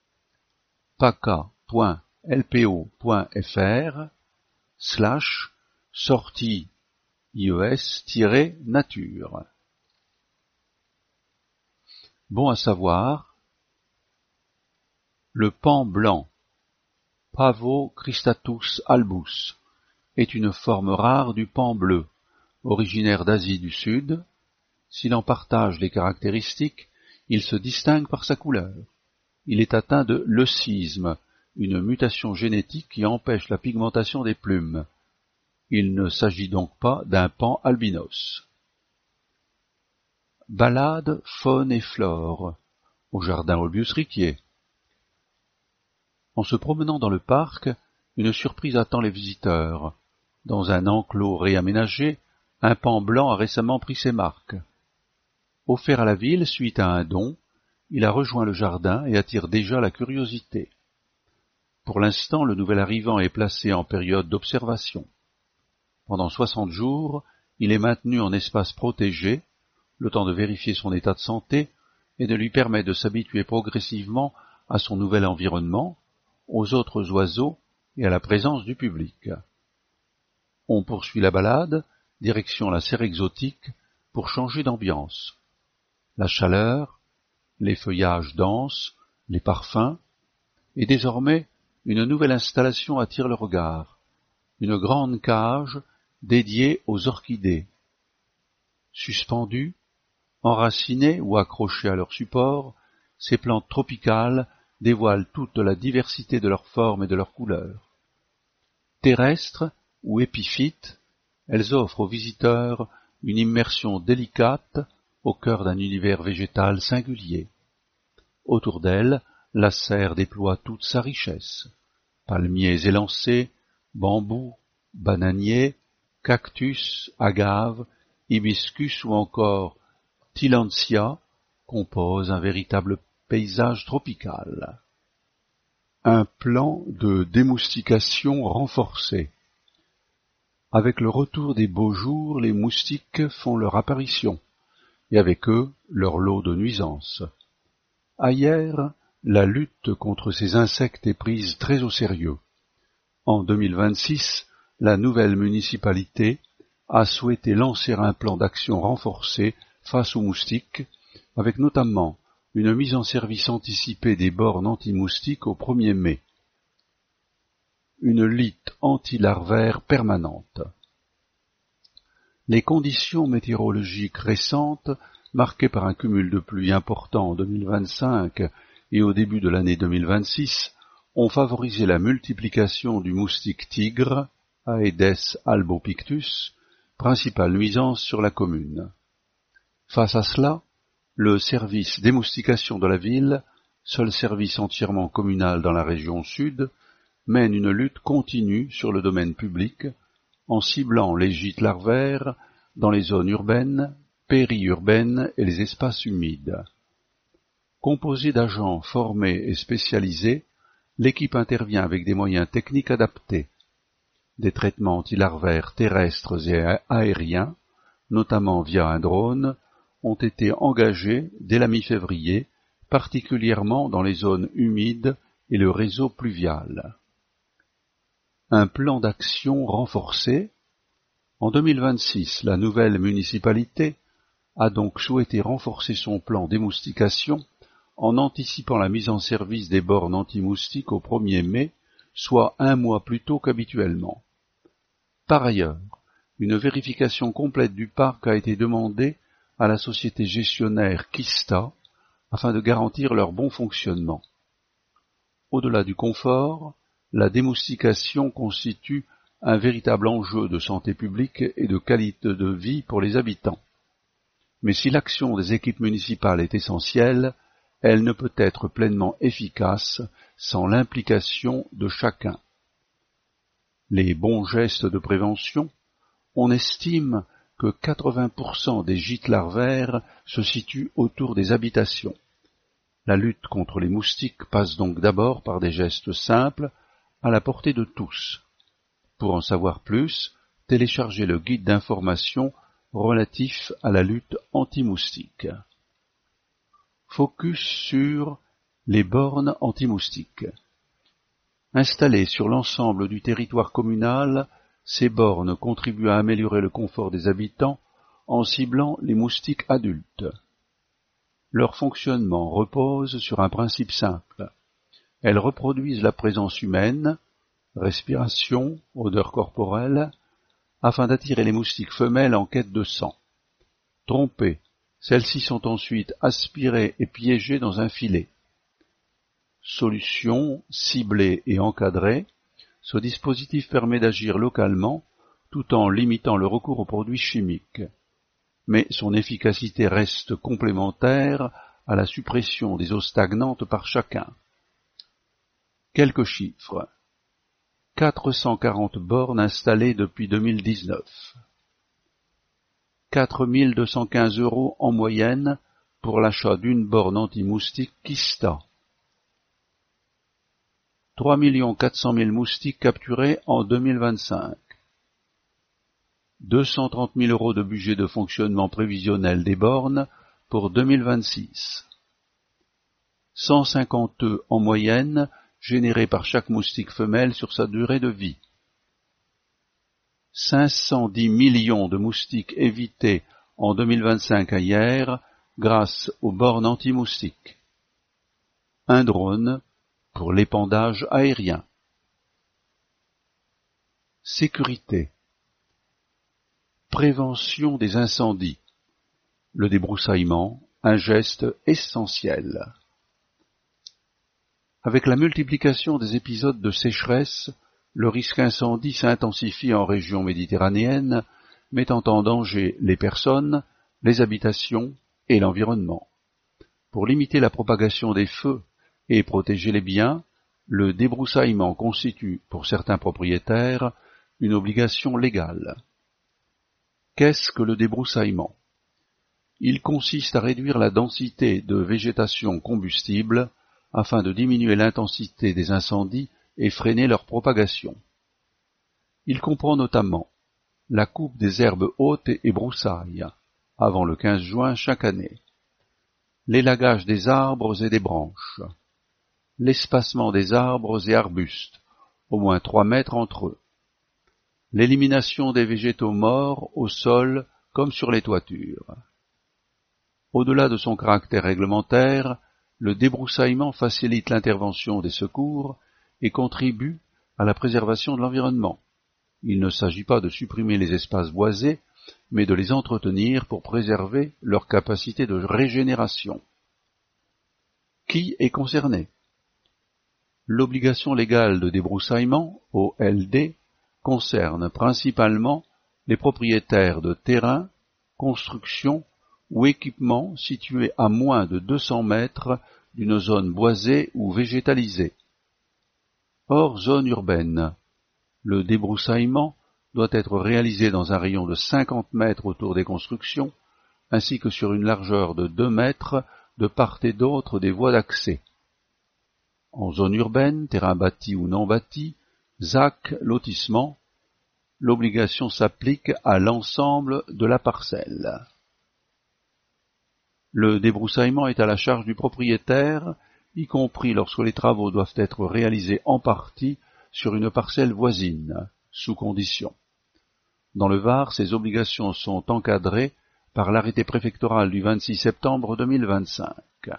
paca point l p o point f r slash sortie I E S-nature. Bon à savoir, le paon blanc, Pavocristatus albus, est une forme rare du paon bleu, originaire d'Asie du Sud. S'il en partage les caractéristiques, il se distingue par sa couleur. Il est atteint de leucisme, une mutation génétique qui empêche la pigmentation des plumes. Il ne s'agit donc pas d'un paon albinos. Balade faune et flore, au jardin Olbius-Riquier. En se promenant dans le parc, une surprise attend les visiteurs. Dans un enclos réaménagé, un paon blanc a récemment pris ses marques. Offert à la ville suite à un don, il a rejoint le jardin et attire déjà la curiosité. Pour l'instant, le nouvel arrivant est placé en période d'observation. Pendant soixante jours, il est maintenu en espace protégé, le temps de vérifier son état de santé et de lui permettre de s'habituer progressivement à son nouvel environnement, aux autres oiseaux et à la présence du public. On poursuit la balade, direction la serre exotique, pour changer d'ambiance. La chaleur, les feuillages denses, les parfums, et désormais une nouvelle installation attire le regard, une grande cage dédiée aux orchidées. Suspendues, enracinées ou accrochées à leur support, ces plantes tropicales dévoilent toute la diversité de leurs formes et de leurs couleurs. Terrestres ou épiphytes, elles offrent aux visiteurs une immersion délicate au cœur d'un univers végétal singulier. Autour d'elles, la serre déploie toute sa richesse. Palmiers élancés, bambous, bananiers, cactus, agaves, hibiscus ou encore tillandsia composent un véritable paysage tropical. Un plan de démoustication renforcé. Avec le retour des beaux jours, les moustiques font leur apparition, et avec eux leur lot de nuisances. Ailleurs, la lutte contre ces insectes est prise très au sérieux. En deux mille vingt-six, la nouvelle municipalité a souhaité lancer un plan d'action renforcé face aux moustiques, avec notamment une mise en service anticipée des bornes anti-moustiques au premier mai. Une lutte anti-larvaire permanente. Les conditions météorologiques récentes, marquées par un cumul de pluie important en deux mille vingt-cinq et au début de l'année deux mille vingt-six, ont favorisé la multiplication du moustique tigre, Aedes albopictus, principale nuisance sur la commune. Face à cela, le service d'émoustication de la ville, seul service entièrement communal dans la région sud, mène une lutte continue sur le domaine public en ciblant les gîtes larvaires dans les zones urbaines, périurbaines et les espaces humides. Composée d'agents formés et spécialisés, l'équipe intervient avec des moyens techniques adaptés. Des traitements antilarvaires terrestres et aériens, notamment via un drone, ont été engagés dès la mi-février, particulièrement dans les zones humides et le réseau pluvial. Un plan d'action renforcé. En deux mille vingt-six, la nouvelle municipalité a donc souhaité renforcer son plan d'émoustication en anticipant la mise en service des bornes anti-moustiques au premier mai, soit un mois plus tôt qu'habituellement. Par ailleurs, une vérification complète du parc a été demandée à la société gestionnaire Kista afin de garantir leur bon fonctionnement. Au-delà du confort, la démoustication constitue un véritable enjeu de santé publique et de qualité de vie pour les habitants. Mais si l'action des équipes municipales est essentielle, elle ne peut être pleinement efficace sans l'implication de chacun. Les bons gestes de prévention, on estime que quatre-vingts pour cent des gîtes larvaires se situent autour des habitations. La lutte contre les moustiques passe donc d'abord par des gestes simples, à la portée de tous. Pour en savoir plus, téléchargez le guide d'information relatif à la lutte anti-moustique. Focus sur les bornes anti-moustiques. Installées sur l'ensemble du territoire communal, ces bornes contribuent à améliorer le confort des habitants en ciblant les moustiques adultes. Leur fonctionnement repose sur un principe simple. Elles reproduisent la présence humaine, respiration, odeur corporelle, afin d'attirer les moustiques femelles en quête de sang. Trompées, celles-ci sont ensuite aspirées et piégées dans un filet. Solution ciblée et encadrée, ce dispositif permet d'agir localement tout en limitant le recours aux produits chimiques. Mais son efficacité reste complémentaire à la suppression des eaux stagnantes par chacun. Quelques chiffres. quatre cent quarante bornes installées depuis deux mille dix-neuf. quatre mille deux cent quinze euros en moyenne pour l'achat d'une borne anti-moustique Kista. trois millions quatre cent mille moustiques capturés en deux mille vingt-cinq. deux cent trente mille euros de budget de fonctionnement prévisionnel des bornes pour deux mille vingt-six. cent cinquante œufs en moyenne générés par chaque moustique femelle sur sa durée de vie. cinq cent dix millions de moustiques évités en deux mille vingt-cinq à hier grâce aux bornes anti-moustiques. Un drone pour l'épandage aérien. Sécurité. Prévention des incendies. Le débroussaillement, un geste essentiel. Avec la multiplication des épisodes de sécheresse, le risque incendie s'intensifie en région méditerranéenne, mettant en danger les personnes, les habitations et l'environnement. Pour limiter la propagation des feux et protéger les biens, le débroussaillement constitue, pour certains propriétaires, une obligation légale. Qu'est-ce que le débroussaillement? Il consiste à réduire la densité de végétation combustible afin de diminuer l'intensité des incendies et freiner leur propagation. Il comprend notamment la coupe des herbes hautes et broussailles, avant le quinze juin chaque année. L'élagage des arbres et des branches. L'espacement des arbres et arbustes, au moins trois mètres entre eux. L'élimination des végétaux morts au sol comme sur les toitures. Au-delà de son caractère réglementaire, le débroussaillement facilite l'intervention des secours et contribue à la préservation de l'environnement. Il ne s'agit pas de supprimer les espaces boisés, mais de les entretenir pour préserver leur capacité de régénération. Qui est concerné? L'obligation légale de débroussaillement, O L D, concerne principalement les propriétaires de terrains, constructions ou équipements situés à moins de deux cents mètres d'une zone boisée ou végétalisée. Hors zone urbaine, le débroussaillement doit être réalisé dans un rayon de cinquante mètres autour des constructions, ainsi que sur une largeur de deux mètres de part et d'autre des voies d'accès. En zone urbaine, terrain bâti ou non bâti, Z A C, lotissement, l'obligation s'applique à l'ensemble de la parcelle. Le débroussaillement est à la charge du propriétaire, y compris lorsque les travaux doivent être réalisés en partie sur une parcelle voisine, sous condition. Dans le Var, ces obligations sont encadrées par l'arrêté préfectoral du vingt-six septembre deux mille vingt-cinq.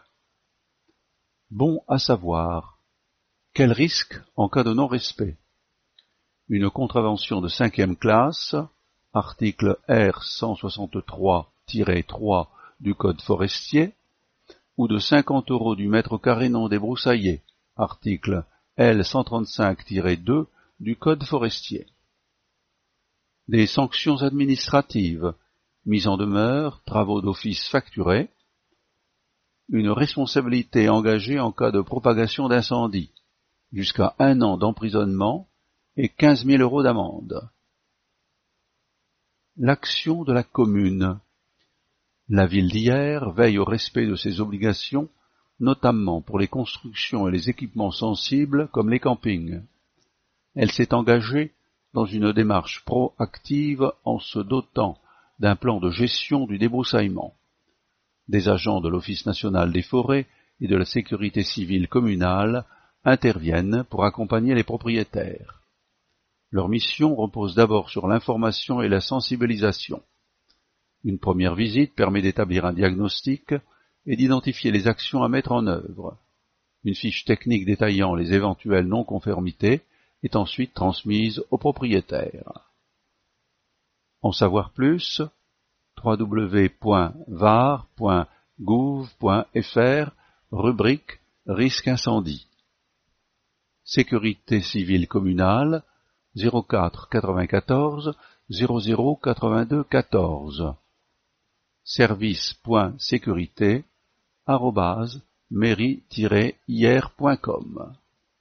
Bon à savoir. Quel risque en cas de non-respect? Une contravention de cinquième classe, article R cent soixante-trois tiret trois du Code forestier, ou de cinquante euros du mètre carré non débroussaillé, article L cent trente-cinq tiret deux du Code forestier. Des sanctions administratives, mise en demeure, travaux d'office facturés, une responsabilité engagée en cas de propagation d'incendie, jusqu'à un an d'emprisonnement et quinze mille euros d'amende. L'action de la commune. La ville d'Hyères veille au respect de ses obligations, notamment pour les constructions et les équipements sensibles comme les campings. Elle s'est engagée dans une démarche proactive en se dotant d'un plan de gestion du débroussaillement. Des agents de l'Office national des forêts et de la sécurité civile communale interviennent pour accompagner les propriétaires. Leur mission repose d'abord sur l'information et la sensibilisation. Une première visite permet d'établir un diagnostic et d'identifier les actions à mettre en œuvre. Une fiche technique détaillant les éventuelles non-conformités est ensuite transmise aux propriétaires. En savoir plus, w w w point var point gouv point f r, rubrique risque incendie. Sécurité civile communale, zéro quatre quatre-vingt-quatorze zéro zéro quatre-vingt-deux quatorze. service.sécurité arobase mairie tiret hyères point com.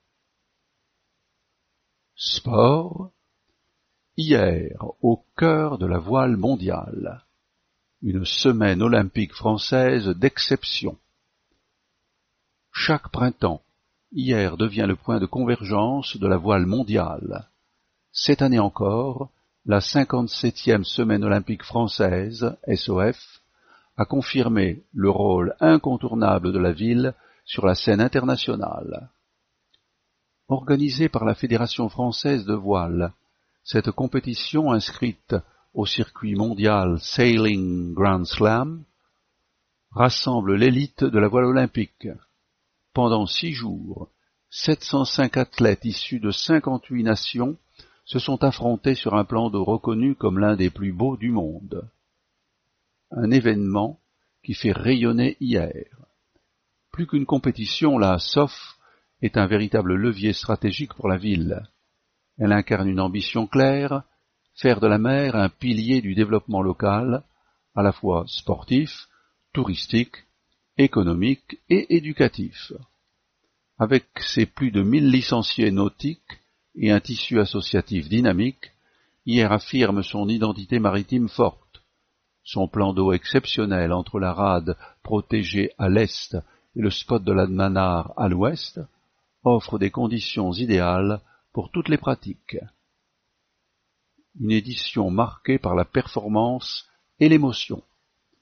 Sport. Hyères, au cœur de la voile mondiale. Une semaine olympique française d'exception. Chaque printemps, Hyères devient le point de convergence de la voile mondiale. Cette année encore, la cinquante-septième semaine olympique française, S O F, a confirmé le rôle incontournable de la ville sur la scène internationale. Organisée par la Fédération française de voile, cette compétition inscrite au circuit mondial Sailing Grand Slam rassemble l'élite de la voile olympique. Pendant six jours, sept cent cinq athlètes issus de cinquante-huit nations se sont affrontés sur un plan d'eau reconnu comme l'un des plus beaux du monde. Un événement qui fait rayonner Hyères. Plus qu'une compétition, la S O F est un véritable levier stratégique pour la ville. Elle incarne une ambition claire, faire de la mer un pilier du développement local, à la fois sportif, touristique, économique et éducatif. Avec ses plus de mille licenciés nautiques et un tissu associatif dynamique, Hyères affirme son identité maritime forte. Son plan d'eau exceptionnel entre la rade protégée à l'est et le spot de la Mannar à l'ouest offre des conditions idéales pour toutes les pratiques. Une édition marquée par la performance et l'émotion.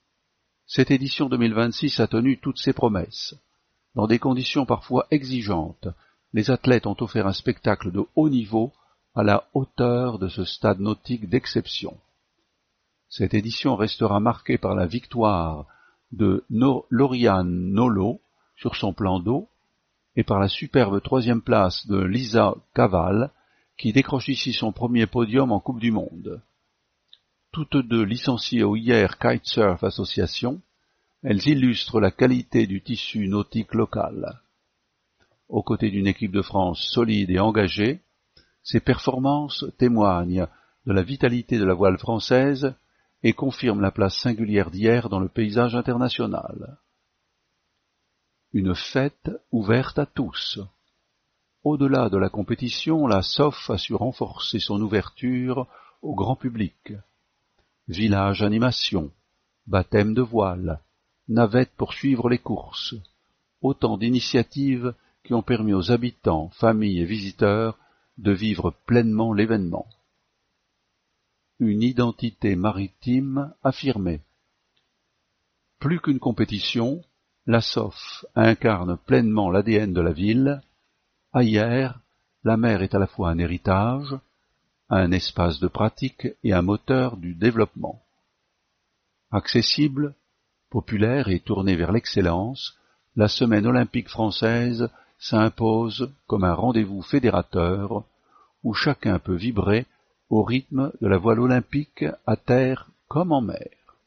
Cette édition deux mille vingt-six a tenu toutes ses promesses. Dans des conditions parfois exigeantes, les athlètes ont offert un spectacle de haut niveau à la hauteur de ce stade nautique d'exception. Cette édition restera marquée par la victoire de no Lauriane Nolo sur son plan d'eau et par la superbe troisième place de Lisa Caval qui décroche ici son premier podium en Coupe du Monde. Toutes deux licenciées au I R Kitesurf Association, elles illustrent la qualité du tissu nautique local. Aux côtés d'une équipe de France solide et engagée, ces performances témoignent de la vitalité de la voile française et confirment la place singulière d'Hy R dans le paysage international. Une fête ouverte à tous. Au-delà de la compétition, la S O F a su renforcer son ouverture au grand public. Village animation, baptême de voile, navette pour suivre les courses, autant d'initiatives qui ont permis aux habitants, familles et visiteurs de vivre pleinement l'événement. Une identité maritime affirmée. Plus qu'une compétition, la S O F incarne pleinement l'A D N de la ville. À Hy R, la mer est à la fois un héritage, un espace de pratique et un moteur du développement. Accessible, populaire et tournée vers l'excellence, la Semaine olympique française s'impose comme un rendez-vous fédérateur où chacun peut vibrer au rythme de la voile olympique à terre comme en mer.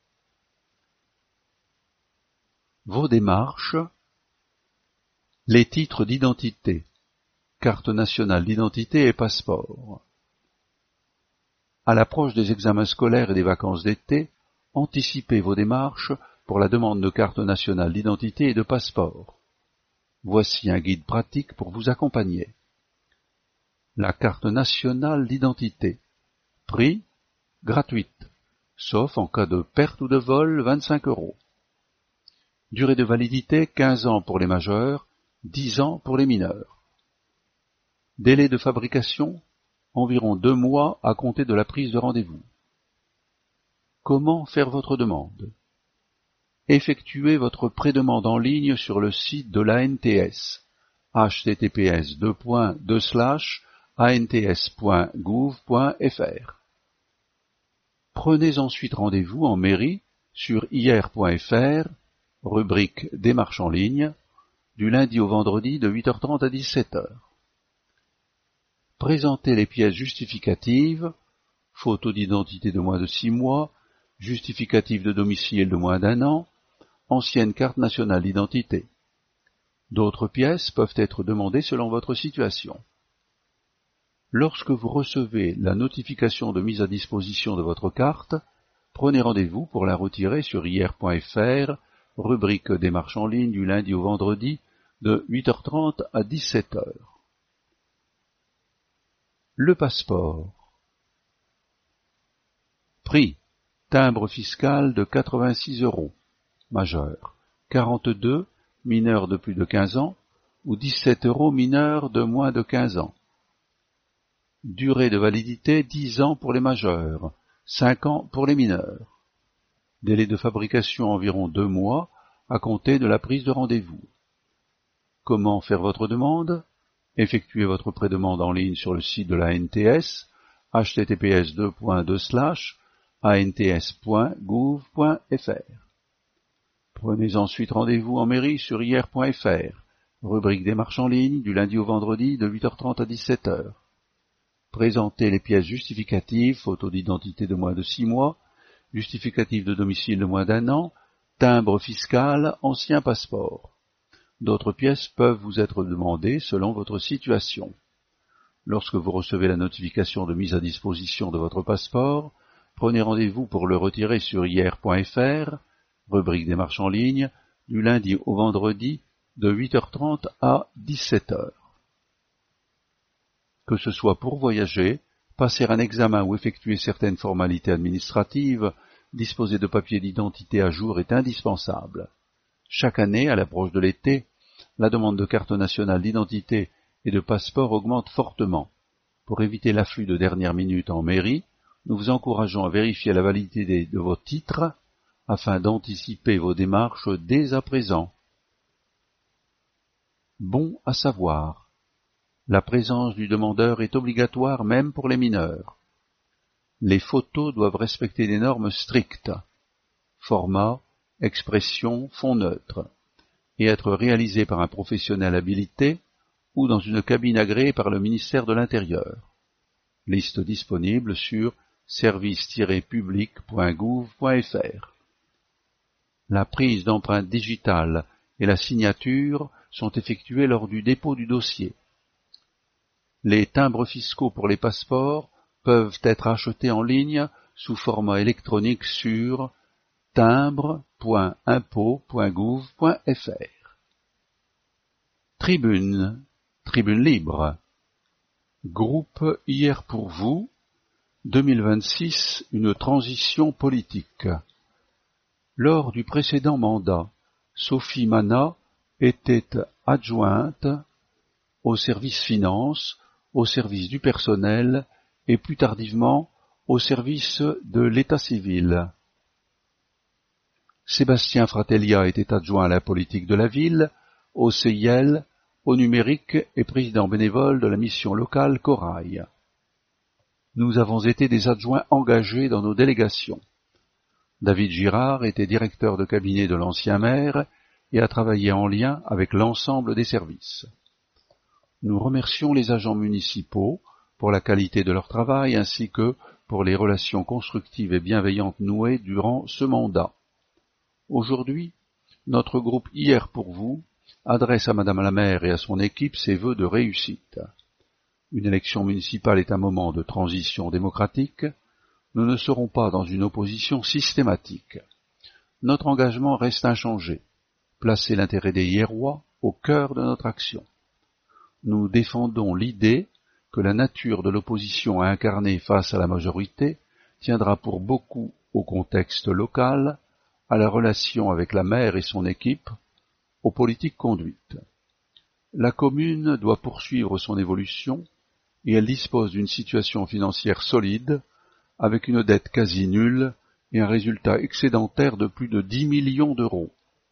Vos démarches. Les titres d'identité, carte nationale d'identité et passeport. À l'approche des examens scolaires et des vacances d'été, anticipez vos démarches pour la demande de carte nationale d'identité et de passeport. Voici un guide pratique pour vous accompagner. La carte nationale d'identité. Prix gratuite, sauf en cas de perte ou de vol, vingt-cinq euros. Durée de validité, quinze ans pour les majeurs, dix ans pour les mineurs. Délai de fabrication, environ deux mois à compter de la prise de rendez-vous. Comment faire votre demande? Effectuez votre prédemande en ligne sur le site de l'A N T S, h t t p s deux points deux slash a n t s point gouv point f r. Prenez ensuite rendez-vous en mairie sur i r point f r, rubrique démarche en ligne, du lundi au vendredi de huit heures trente à dix-sept heures. Présentez les pièces justificatives, photo d'identité de moins de six mois, justificatif de domicile de moins d'un an, ancienne carte nationale d'identité. D'autres pièces peuvent être demandées selon votre situation. Lorsque vous recevez la notification de mise à disposition de votre carte, prenez rendez-vous pour la retirer sur i r point f r, rubrique démarche en ligne du lundi au vendredi de huit heures trente à dix-sept heures. Le passeport. Prix. Timbre fiscal de quatre-vingt-six euros. Majeur. quarante-deux, mineur de plus de quinze ans, ou dix-sept euros mineur de moins de quinze ans. Durée de validité, dix ans pour les majeurs, cinq ans pour les mineurs. Délai de fabrication environ deux mois, à compter de la prise de rendez-vous. Comment faire votre demande? Effectuez votre prédemande en ligne sur le site de la N T S, h t t p s deux points deux slash a n t s point gouv point f r. Prenez ensuite rendez-vous en mairie sur i r point f r, rubrique démarche en ligne du lundi au vendredi de huit heures trente à dix-sept heures. Présentez les pièces justificatives, photo d'identité de moins de six mois, justificatif de domicile de moins d'un an, timbre fiscal, ancien passeport. D'autres pièces peuvent vous être demandées selon votre situation. Lorsque vous recevez la notification de mise à disposition de votre passeport, prenez rendez-vous pour le retirer sur i r point f r, rubrique démarche en ligne, du lundi au vendredi de huit heures trente à dix-sept heures. Que ce soit pour voyager, passer un examen ou effectuer certaines formalités administratives, disposer de papiers d'identité à jour est indispensable. Chaque année, à l'approche de l'été, la demande de carte nationale d'identité et de passeport augmente fortement. Pour éviter l'afflux de dernière minute en mairie, nous vous encourageons à vérifier la validité de vos titres afin d'anticiper vos démarches dès à présent. Bon à savoir. La présence du demandeur est obligatoire même pour les mineurs. Les photos doivent respecter des normes strictes. Format, expression, fond neutre, et être réalisées par un professionnel habilité ou dans une cabine agréée par le ministère de l'Intérieur. Liste disponible sur service tiret public point gouv point f r. La prise d'empreinte digitale et la signature sont effectuées lors du dépôt du dossier. Les timbres fiscaux pour les passeports peuvent être achetés en ligne sous format électronique sur timbre point impôt point gouv point f r. Tribune, tribune libre. Groupe Hier pour vous, deux mille vingt-six, une transition politique. Lors du précédent mandat, Sophie Mana était adjointe au service finance, au service du personnel et plus tardivement au service de l'état civil. Sébastien Fratellia était adjoint à la politique de la ville, au C I L, au numérique et président bénévole de la mission locale Corail. Nous avons été des adjoints engagés dans nos délégations. David Girard était directeur de cabinet de l'ancien maire et a travaillé en lien avec l'ensemble des services. Nous remercions les agents municipaux pour la qualité de leur travail ainsi que pour les relations constructives et bienveillantes nouées durant ce mandat. Aujourd'hui, notre groupe Hier pour vous adresse à Madame la maire et à son équipe ses vœux de réussite. Une élection municipale est un moment de transition démocratique. Nous ne serons pas dans une opposition systématique. Notre engagement reste inchangé. Placer l'intérêt des Hierrois au cœur de notre action. Nous défendons l'idée que la nature de l'opposition à incarner face à la majorité tiendra pour beaucoup au contexte local, à la relation avec la maire et son équipe, aux politiques conduites. La commune doit poursuivre son évolution et elle dispose d'une situation financière solide, avec une dette quasi nulle et un résultat excédentaire de plus de dix millions d'euros.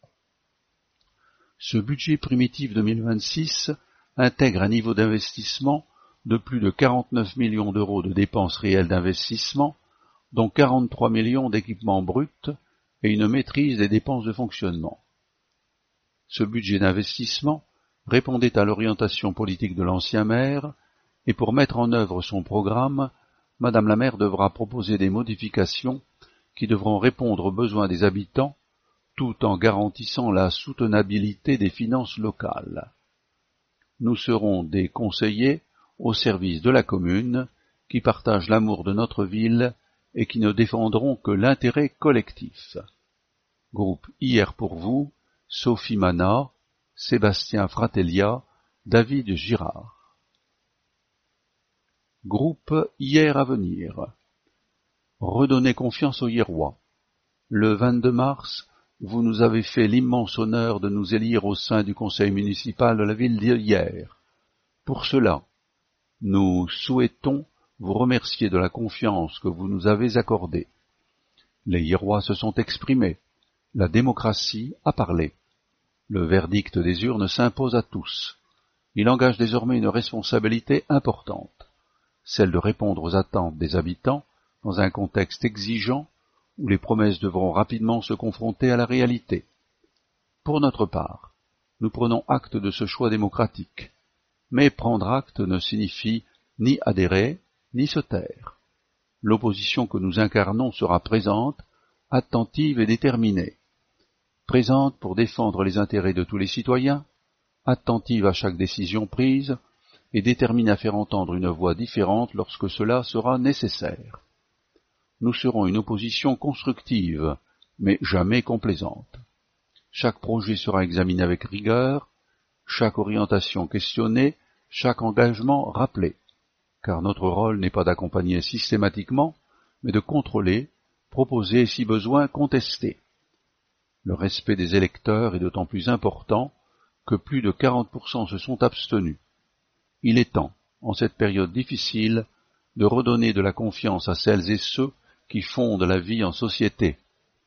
Ce budget primitif deux mille vingt-six intègre un niveau d'investissement de plus de quarante-neuf millions d'euros de dépenses réelles d'investissement, dont quarante-trois millions d'équipements bruts et une maîtrise des dépenses de fonctionnement. Ce budget d'investissement répondait à l'orientation politique de l'ancien maire, et pour mettre en œuvre son programme, Madame la maire devra proposer des modifications qui devront répondre aux besoins des habitants, tout en garantissant la soutenabilité des finances locales. Nous serons des conseillers au service de la commune, qui partagent l'amour de notre ville et qui ne défendront que l'intérêt collectif. Groupe Hier pour vous, Sophie Mana, Sébastien Fratellia, David Girard. Groupe Hier à venir. Redonnez confiance aux Hierrois. Le vingt-deux mars, vous nous avez fait l'immense honneur de nous élire au sein du conseil municipal de la ville d'Hier. Pour cela, nous souhaitons vous remercier de la confiance que vous nous avez accordée. Les Hierrois se sont exprimés. La démocratie a parlé. Le verdict des urnes s'impose à tous. Il engage désormais une responsabilité importante, celle de répondre aux attentes des habitants dans un contexte exigeant où les promesses devront rapidement se confronter à la réalité. Pour notre part, nous prenons acte de ce choix démocratique, mais prendre acte ne signifie ni adhérer, ni se taire. L'opposition que nous incarnons sera présente, attentive et déterminée. Présente pour défendre les intérêts de tous les citoyens, attentive à chaque décision prise, et déterminée à faire entendre une voix différente lorsque cela sera nécessaire. Nous serons une opposition constructive, mais jamais complaisante. Chaque projet sera examiné avec rigueur, chaque orientation questionnée, chaque engagement rappelé, car notre rôle n'est pas d'accompagner systématiquement, mais de contrôler, proposer et si besoin contester. Le respect des électeurs est d'autant plus important que plus de quarante pour cent se sont abstenus. Il est temps, en cette période difficile, de redonner de la confiance à celles et ceux qui fondent la vie en société.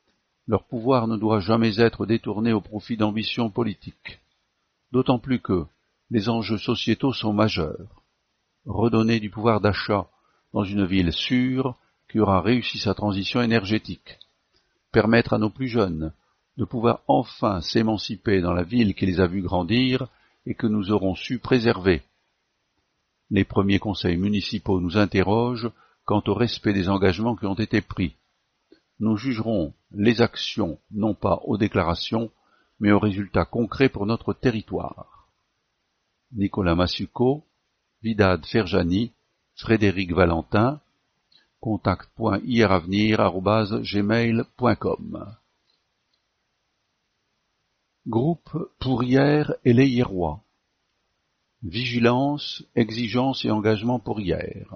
Leur pouvoir ne doit jamais être détourné au profit d'ambitions politiques. D'autant plus que les enjeux sociétaux sont majeurs. Redonner du pouvoir d'achat dans une ville sûre qui aura réussi sa transition énergétique. Permettre à nos plus jeunes de pouvoir enfin s'émanciper dans la ville qui les a vus grandir et que nous aurons su préserver. Les premiers conseils municipaux nous interrogent quant au respect des engagements qui ont été pris. Nous jugerons les actions non pas aux déclarations, mais aux résultats concrets pour notre territoire. Nicolas Massucco, Vidad Ferjani, Frédéric Valentin, contact point i r avenir arobase gmail point com. Groupe pour hier et les Hierrois. Vigilance, exigence et engagement pour hier.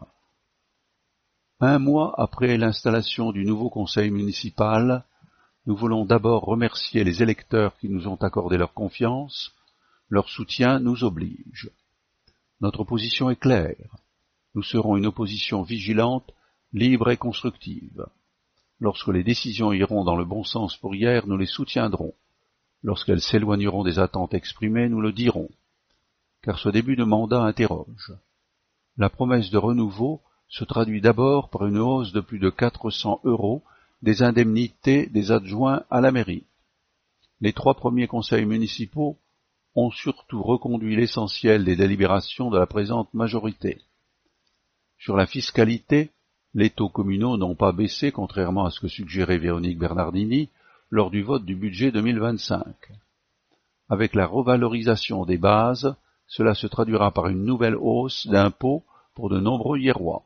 Un mois après l'installation du nouveau conseil municipal, nous voulons d'abord remercier les électeurs qui nous ont accordé leur confiance. Leur soutien nous oblige. Notre position est claire. Nous serons une opposition vigilante, libre et constructive. Lorsque les décisions iront dans le bon sens pour hier, nous les soutiendrons. Lorsqu'elles s'éloigneront des attentes exprimées, nous le dirons. Car ce début de mandat interroge. La promesse de renouveau se traduit d'abord par une hausse de plus de quatre cents euros des indemnités des adjoints à la mairie. Les trois premiers conseils municipaux ont surtout reconduit l'essentiel des délibérations de la présente majorité. Sur la fiscalité, les taux communaux n'ont pas baissé, contrairement à ce que suggérait Véronique Bernardini lors du vote du budget deux mille vingt-cinq. Avec la revalorisation des bases, cela se traduira par une nouvelle hausse d'impôts pour de nombreux Hierrois.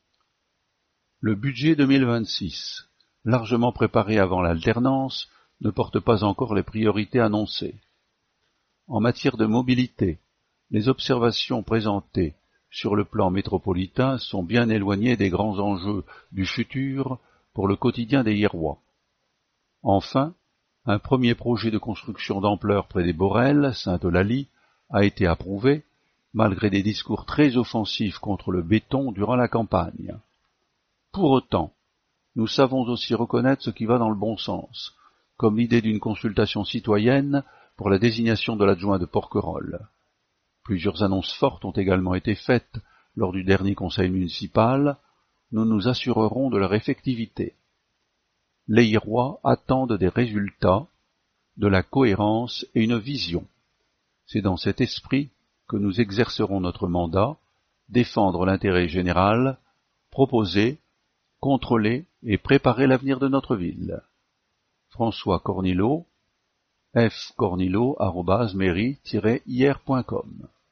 Le budget deux mille vingt-six, largement préparé avant l'alternance, ne porte pas encore les priorités annoncées. En matière de mobilité, les observations présentées sur le plan métropolitain sont bien éloignées des grands enjeux du futur pour le quotidien des Hierrois. Enfin, un premier projet de construction d'ampleur près des Borelles, Sainte-Eulalie, a été approuvé, malgré des discours très offensifs contre le béton durant la campagne. Pour autant, nous savons aussi reconnaître ce qui va dans le bon sens, comme l'idée d'une consultation citoyenne pour la désignation de l'adjoint de Porquerolles. Plusieurs annonces fortes ont également été faites lors du dernier conseil municipal. Nous nous assurerons de leur effectivité. Les Hierrois attendent des résultats, de la cohérence et une vision. C'est dans cet esprit que nous exercerons notre mandat, défendre l'intérêt général, proposer, contrôler et préparer l'avenir de notre ville. François Cornillo, f cornillo arobase mairie tiret i r point com.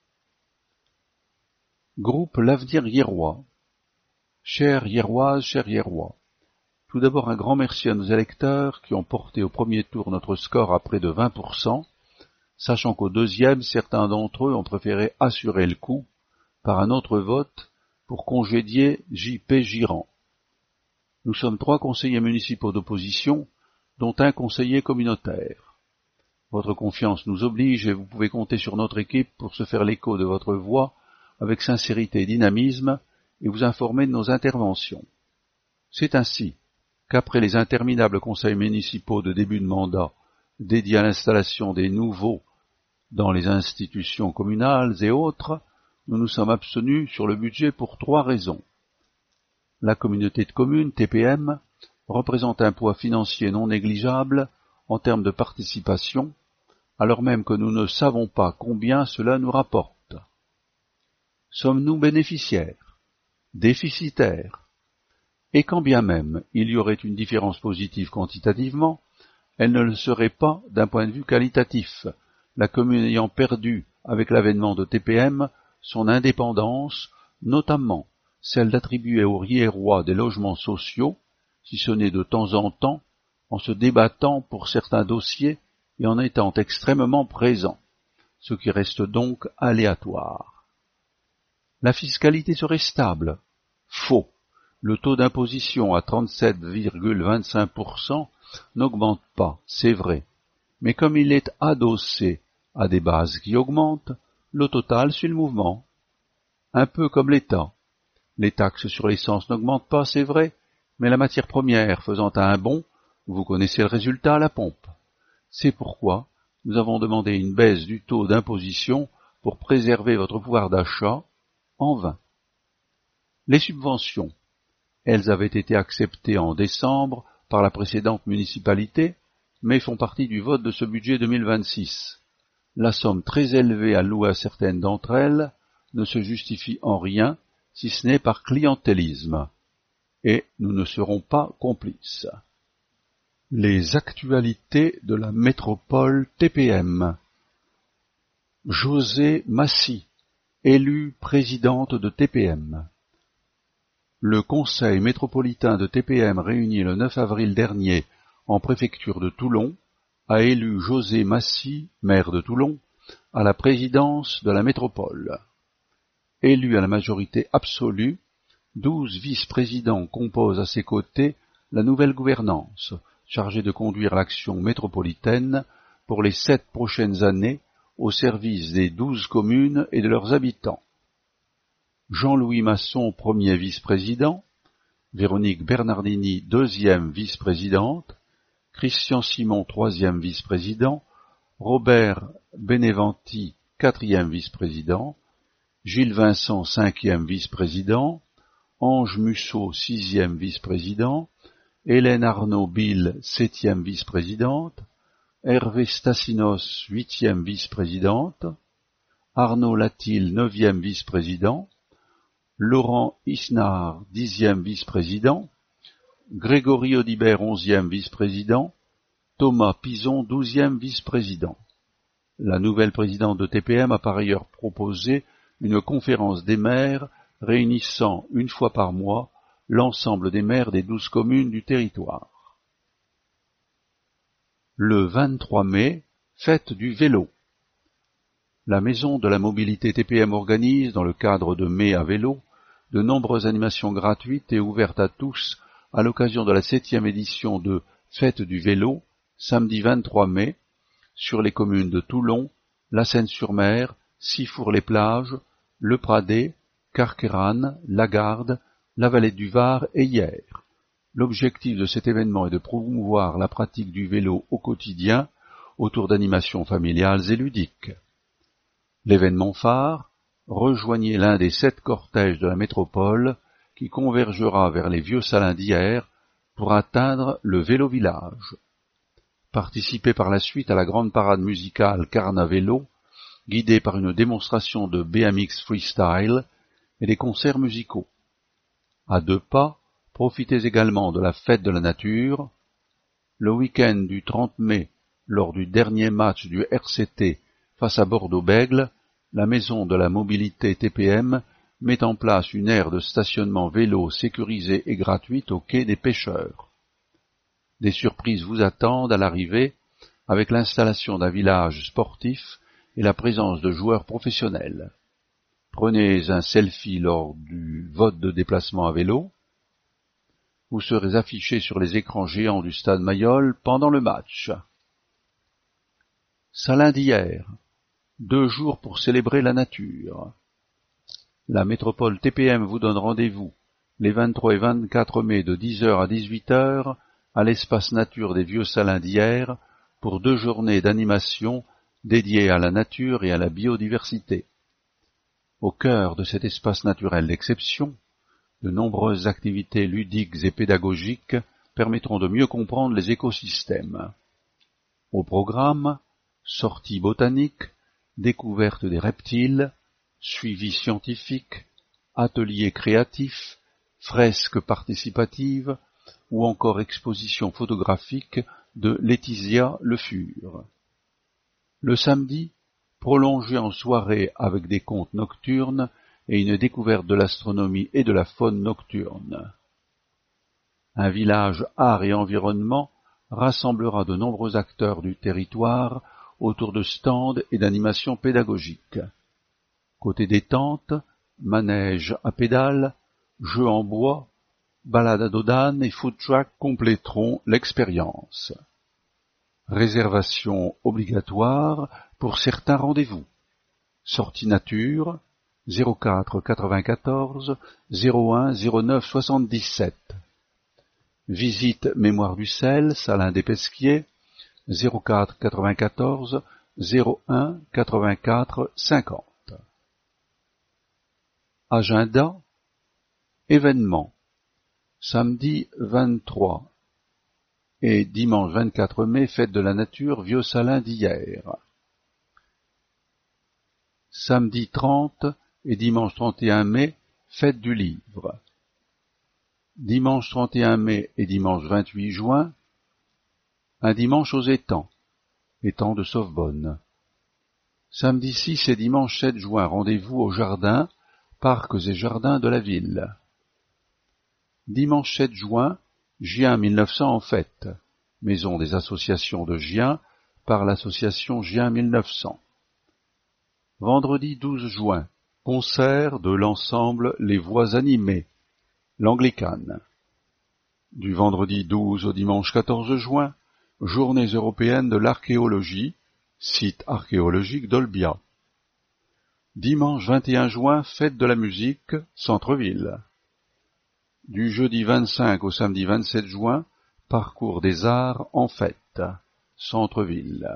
Groupe L'Avenir Hierrois. Chères Hierroises, chers Hierrois, tout d'abord un grand merci à nos électeurs qui ont porté au premier tour notre score à près de vingt pour cent, sachant qu'au deuxième, certains d'entre eux ont préféré assurer le coup par un autre vote pour congédier J P Girand. Nous sommes trois conseillers municipaux d'opposition, dont un conseiller communautaire. Votre confiance nous oblige et vous pouvez compter sur notre équipe pour se faire l'écho de votre voix avec sincérité et dynamisme et vous informer de nos interventions. C'est ainsi qu'après les interminables conseils municipaux de début de mandat dédiés à l'installation des nouveaux dans les institutions communales et autres, nous nous sommes abstenus sur le budget pour trois raisons. La communauté de communes, T P M, représente un poids financier non négligeable en termes de participation, alors même que nous ne savons pas combien cela nous rapporte. Sommes-nous bénéficiaires? Déficitaires? Et quand bien même il y aurait une différence positive quantitativement, elle ne le serait pas d'un point de vue qualitatif, la commune ayant perdu, avec l'avènement de T P M, son indépendance, notamment celle d'attribuer aux Hierrois des logements sociaux, si ce n'est de temps en temps, en se débattant pour certains dossiers et en étant extrêmement présent, ce qui reste donc aléatoire. La fiscalité serait stable. Faux. Le taux d'imposition à trente-sept virgule vingt-cinq pour cent n'augmente pas, c'est vrai, mais comme il est adossé à des bases qui augmentent, le total suit le mouvement. Un peu comme l'État. Les taxes sur l'essence n'augmentent pas, c'est vrai, mais la matière première faisant un bond, Vous connaissez le résultat à la pompe. C'est pourquoi nous avons demandé une baisse du taux d'imposition pour préserver votre pouvoir d'achat, en vain. Les subventions, elles avaient été acceptées en décembre par la précédente municipalité, mais font partie du vote de ce budget deux mille vingt-six. La somme très élevée allouée à certaines d'entre elles ne se justifie en rien, si ce n'est par clientélisme, et nous ne serons pas complices. Les actualités de la métropole T P M. José Massy, élue présidente de T P M. Le conseil métropolitain de T P M réuni le neuf avril dernier en préfecture de Toulon a élu José Massy, maire de Toulon, à la présidence de la métropole. Élu à la majorité absolue, douze vice-présidents composent à ses côtés la nouvelle gouvernance, chargée de conduire l'action métropolitaine pour les sept prochaines années au service des douze communes et de leurs habitants. Jean-Louis Masson, premier vice-président, Véronique Bernardini, deuxième vice-présidente, Christian Simon, troisième vice-président, Robert Beneventi, quatrième vice-président, Gilles Vincent, cinquième vice-président, Ange Musso, sixième vice-président, Hélène Arnaud-Bill, septième vice-présidente, Hervé Stassinos, huitième vice-présidente, Arnaud Latil, neuvième vice-président, Laurent Isnard, dixième vice-président, Grégory Audibert, onzième vice-président, Thomas Pison, douzième vice-président. La nouvelle présidente de T P M a par ailleurs proposé une conférence des maires réunissant une fois par mois l'ensemble des maires des douze communes du territoire. Le vingt-trois mai, fête du vélo. La Maison de la Mobilité T P M organise, dans le cadre de Mai à vélo, de nombreuses animations gratuites et ouvertes à tous à l'occasion de la septième édition de Fête du vélo, samedi vingt-trois mai, sur les communes de Toulon, La Seyne-sur-Mer, Sifour-les-Plages, Le Pradé, Carqueiranne, Lagarde, la Vallée du Var et Hyères. L'objectif de cet événement est de promouvoir la pratique du vélo au quotidien autour d'animations familiales et ludiques. L'événement phare, rejoignez l'un des sept cortèges de la métropole qui convergera vers les vieux salins d'Hyères pour atteindre le vélo-village. Participez par la suite à la grande parade musicale Carna Vélo, guidée par une démonstration de B M X freestyle et des concerts musicaux. À deux pas, profitez également de la fête de la nature. Le week-end du trente mai, lors du dernier match du R C T face à Bordeaux-Bègles, la Maison de la Mobilité T P M met en place une aire de stationnement vélo sécurisée et gratuite au quai des pêcheurs. Des surprises vous attendent à l'arrivée, avec l'installation d'un village sportif et la présence de joueurs professionnels. Prenez un selfie lors du vote de déplacement à vélo. Vous serez affiché sur les écrans géants du stade Mayol pendant le match. Salins d'Hyères. Deux jours pour célébrer la nature. La métropole T P M vous donne rendez-vous les vingt-trois et vingt-quatre mai de dix heures à dix-huit heures à l'espace nature des Vieux Salins d'Hyères pour deux journées d'animation dédiées à la nature et à la biodiversité. Au cœur de cet espace naturel d'exception, de nombreuses activités ludiques et pédagogiques permettront de mieux comprendre les écosystèmes. Au programme, sorties botaniques, découverte des reptiles, suivi scientifique, ateliers créatifs, fresques participatives ou encore exposition photographique de Laetitia Le Fur. Le samedi, prolongé en soirée avec des contes nocturnes et une découverte de l'astronomie et de la faune nocturne. Un village art et environnement rassemblera de nombreux acteurs du territoire autour de stands et d'animations pédagogiques. Côté détente, manège à pédales, jeux en bois, balade à dos d'âne et food truck compléteront l'expérience. Réservation obligatoire pour certains rendez-vous. Sortie nature, zéro quatre quatre-vingt-quatorze zéro un zéro neuf soixante-dix-sept. Visite Mémoire du sel, Salins des Pesquiers, zéro quatre quatre-vingt-quatorze zéro un quatre-vingt-quatre cinquante. Agenda. Événements. Samedi vingt-trois et dimanche vingt-quatre mai, fête de la nature, Vieux-Salins d'hier. Samedi trente et dimanche trente et un mai, fête du livre. Dimanche trente et un mai et dimanche vingt-huit juin, un dimanche aux étangs, étangs de Sauvebonne. Samedi six et dimanche sept juin, rendez-vous au jardin, parcs et jardins de la ville. Dimanche sept juin, Gien mille neuf cents en fête, maison des associations de Gien par l'association Gien mille neuf cents. Vendredi douze juin, concert de l'ensemble Les Voix animées, l'Anglicane. Du vendredi douze au dimanche quatorze juin, Journées européennes de l'archéologie, site archéologique d'Olbia. Dimanche vingt et un juin, fête de la musique, centre-ville. Du jeudi vingt-cinq au samedi vingt-sept juin, parcours des arts en fête, centre-ville.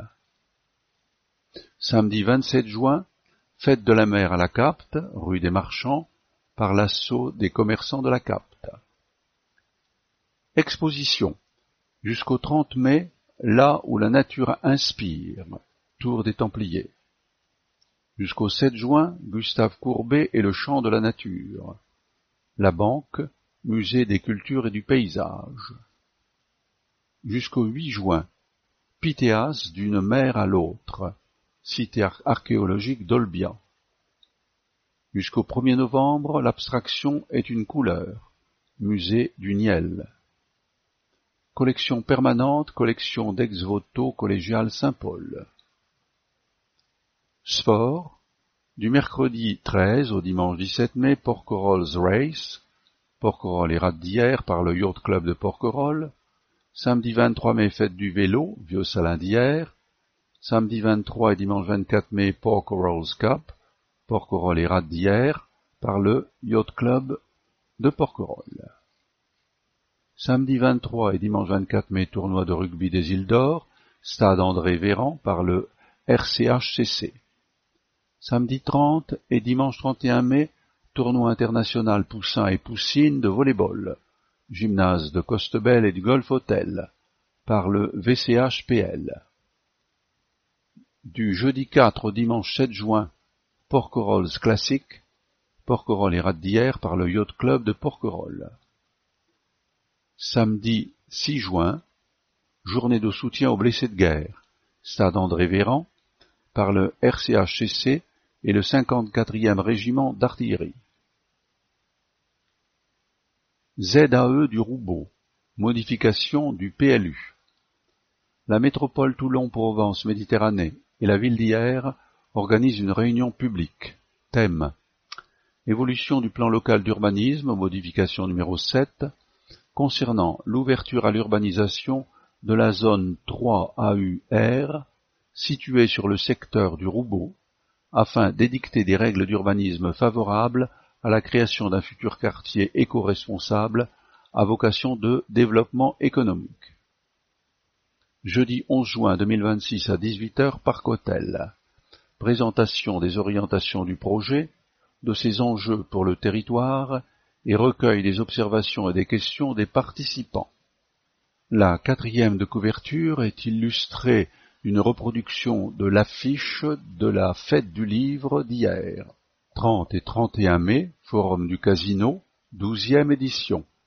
Samedi vingt-sept juin, fête de la mer à la Capte, rue des Marchands, par l'assaut des commerçants de la Capte. Exposition. Jusqu'au trente mai, là où la nature inspire, Tour des Templiers. Jusqu'au sept juin, Gustave Courbet et le chant de la nature. La Banque, Musée des cultures et du paysage. Jusqu'au huit juin, Pythéas d'une mer à l'autre, cité archéologique d'Olbia. Jusqu'au premier novembre, l'abstraction est une couleur, musée du Niel. Collection permanente, collection d'ex-voto collégiale Saint-Paul. Sport, du mercredi treize au dimanche dix-sept mai, Porquerolles Race, Porquerolles et Rades d'hier par le Yacht Club de Porquerolles. Samedi vingt-trois mai, fête du vélo, Vieux-Salins d'hier. Samedi vingt-trois et dimanche vingt-quatre mai, Porquerolles Cup, Porquerolles et Rades d'hier par le Yacht Club de Porquerolles. Samedi vingt-trois et dimanche vingt-quatre mai, tournoi de rugby des Îles d'Or, stade André Véran par le R C H C C. Samedi trente et dimanche trente et un mai, tournoi international poussins et poussines de volley-ball, gymnase de Costebel et du Golf Hotel, par le V C H P L. Du jeudi quatre au dimanche sept juin, Porquerolles Classic, Porquerolles et Rades d'hier par le Yacht Club de Porquerolles. Samedi six juin, journée de soutien aux blessés de guerre, stade André Véran, par le R C H C C et le cinquante-quatrième régiment d'artillerie. Z A E du Roubaud, modification du P L U. La métropole Toulon-Provence-Méditerranée et la ville d'Hyères organisent une réunion publique. Thème: évolution du plan local d'urbanisme, modification numéro sept, concernant l'ouverture à l'urbanisation de la zone trois A U R, située sur le secteur du Roubaud, afin d'édicter des règles d'urbanisme favorables à la création d'un futur quartier éco-responsable à vocation de développement économique. Jeudi onze juin deux mille vingt-six à dix-huit heures, Parc Hôtel. Présentation des orientations du projet, de ses enjeux pour le territoire et recueil des observations et des questions des participants. La quatrième de couverture est illustrée d'une reproduction de l'affiche de la fête du livre d'hier. trente et trente et un mai, Forum du Casino, douzième édition.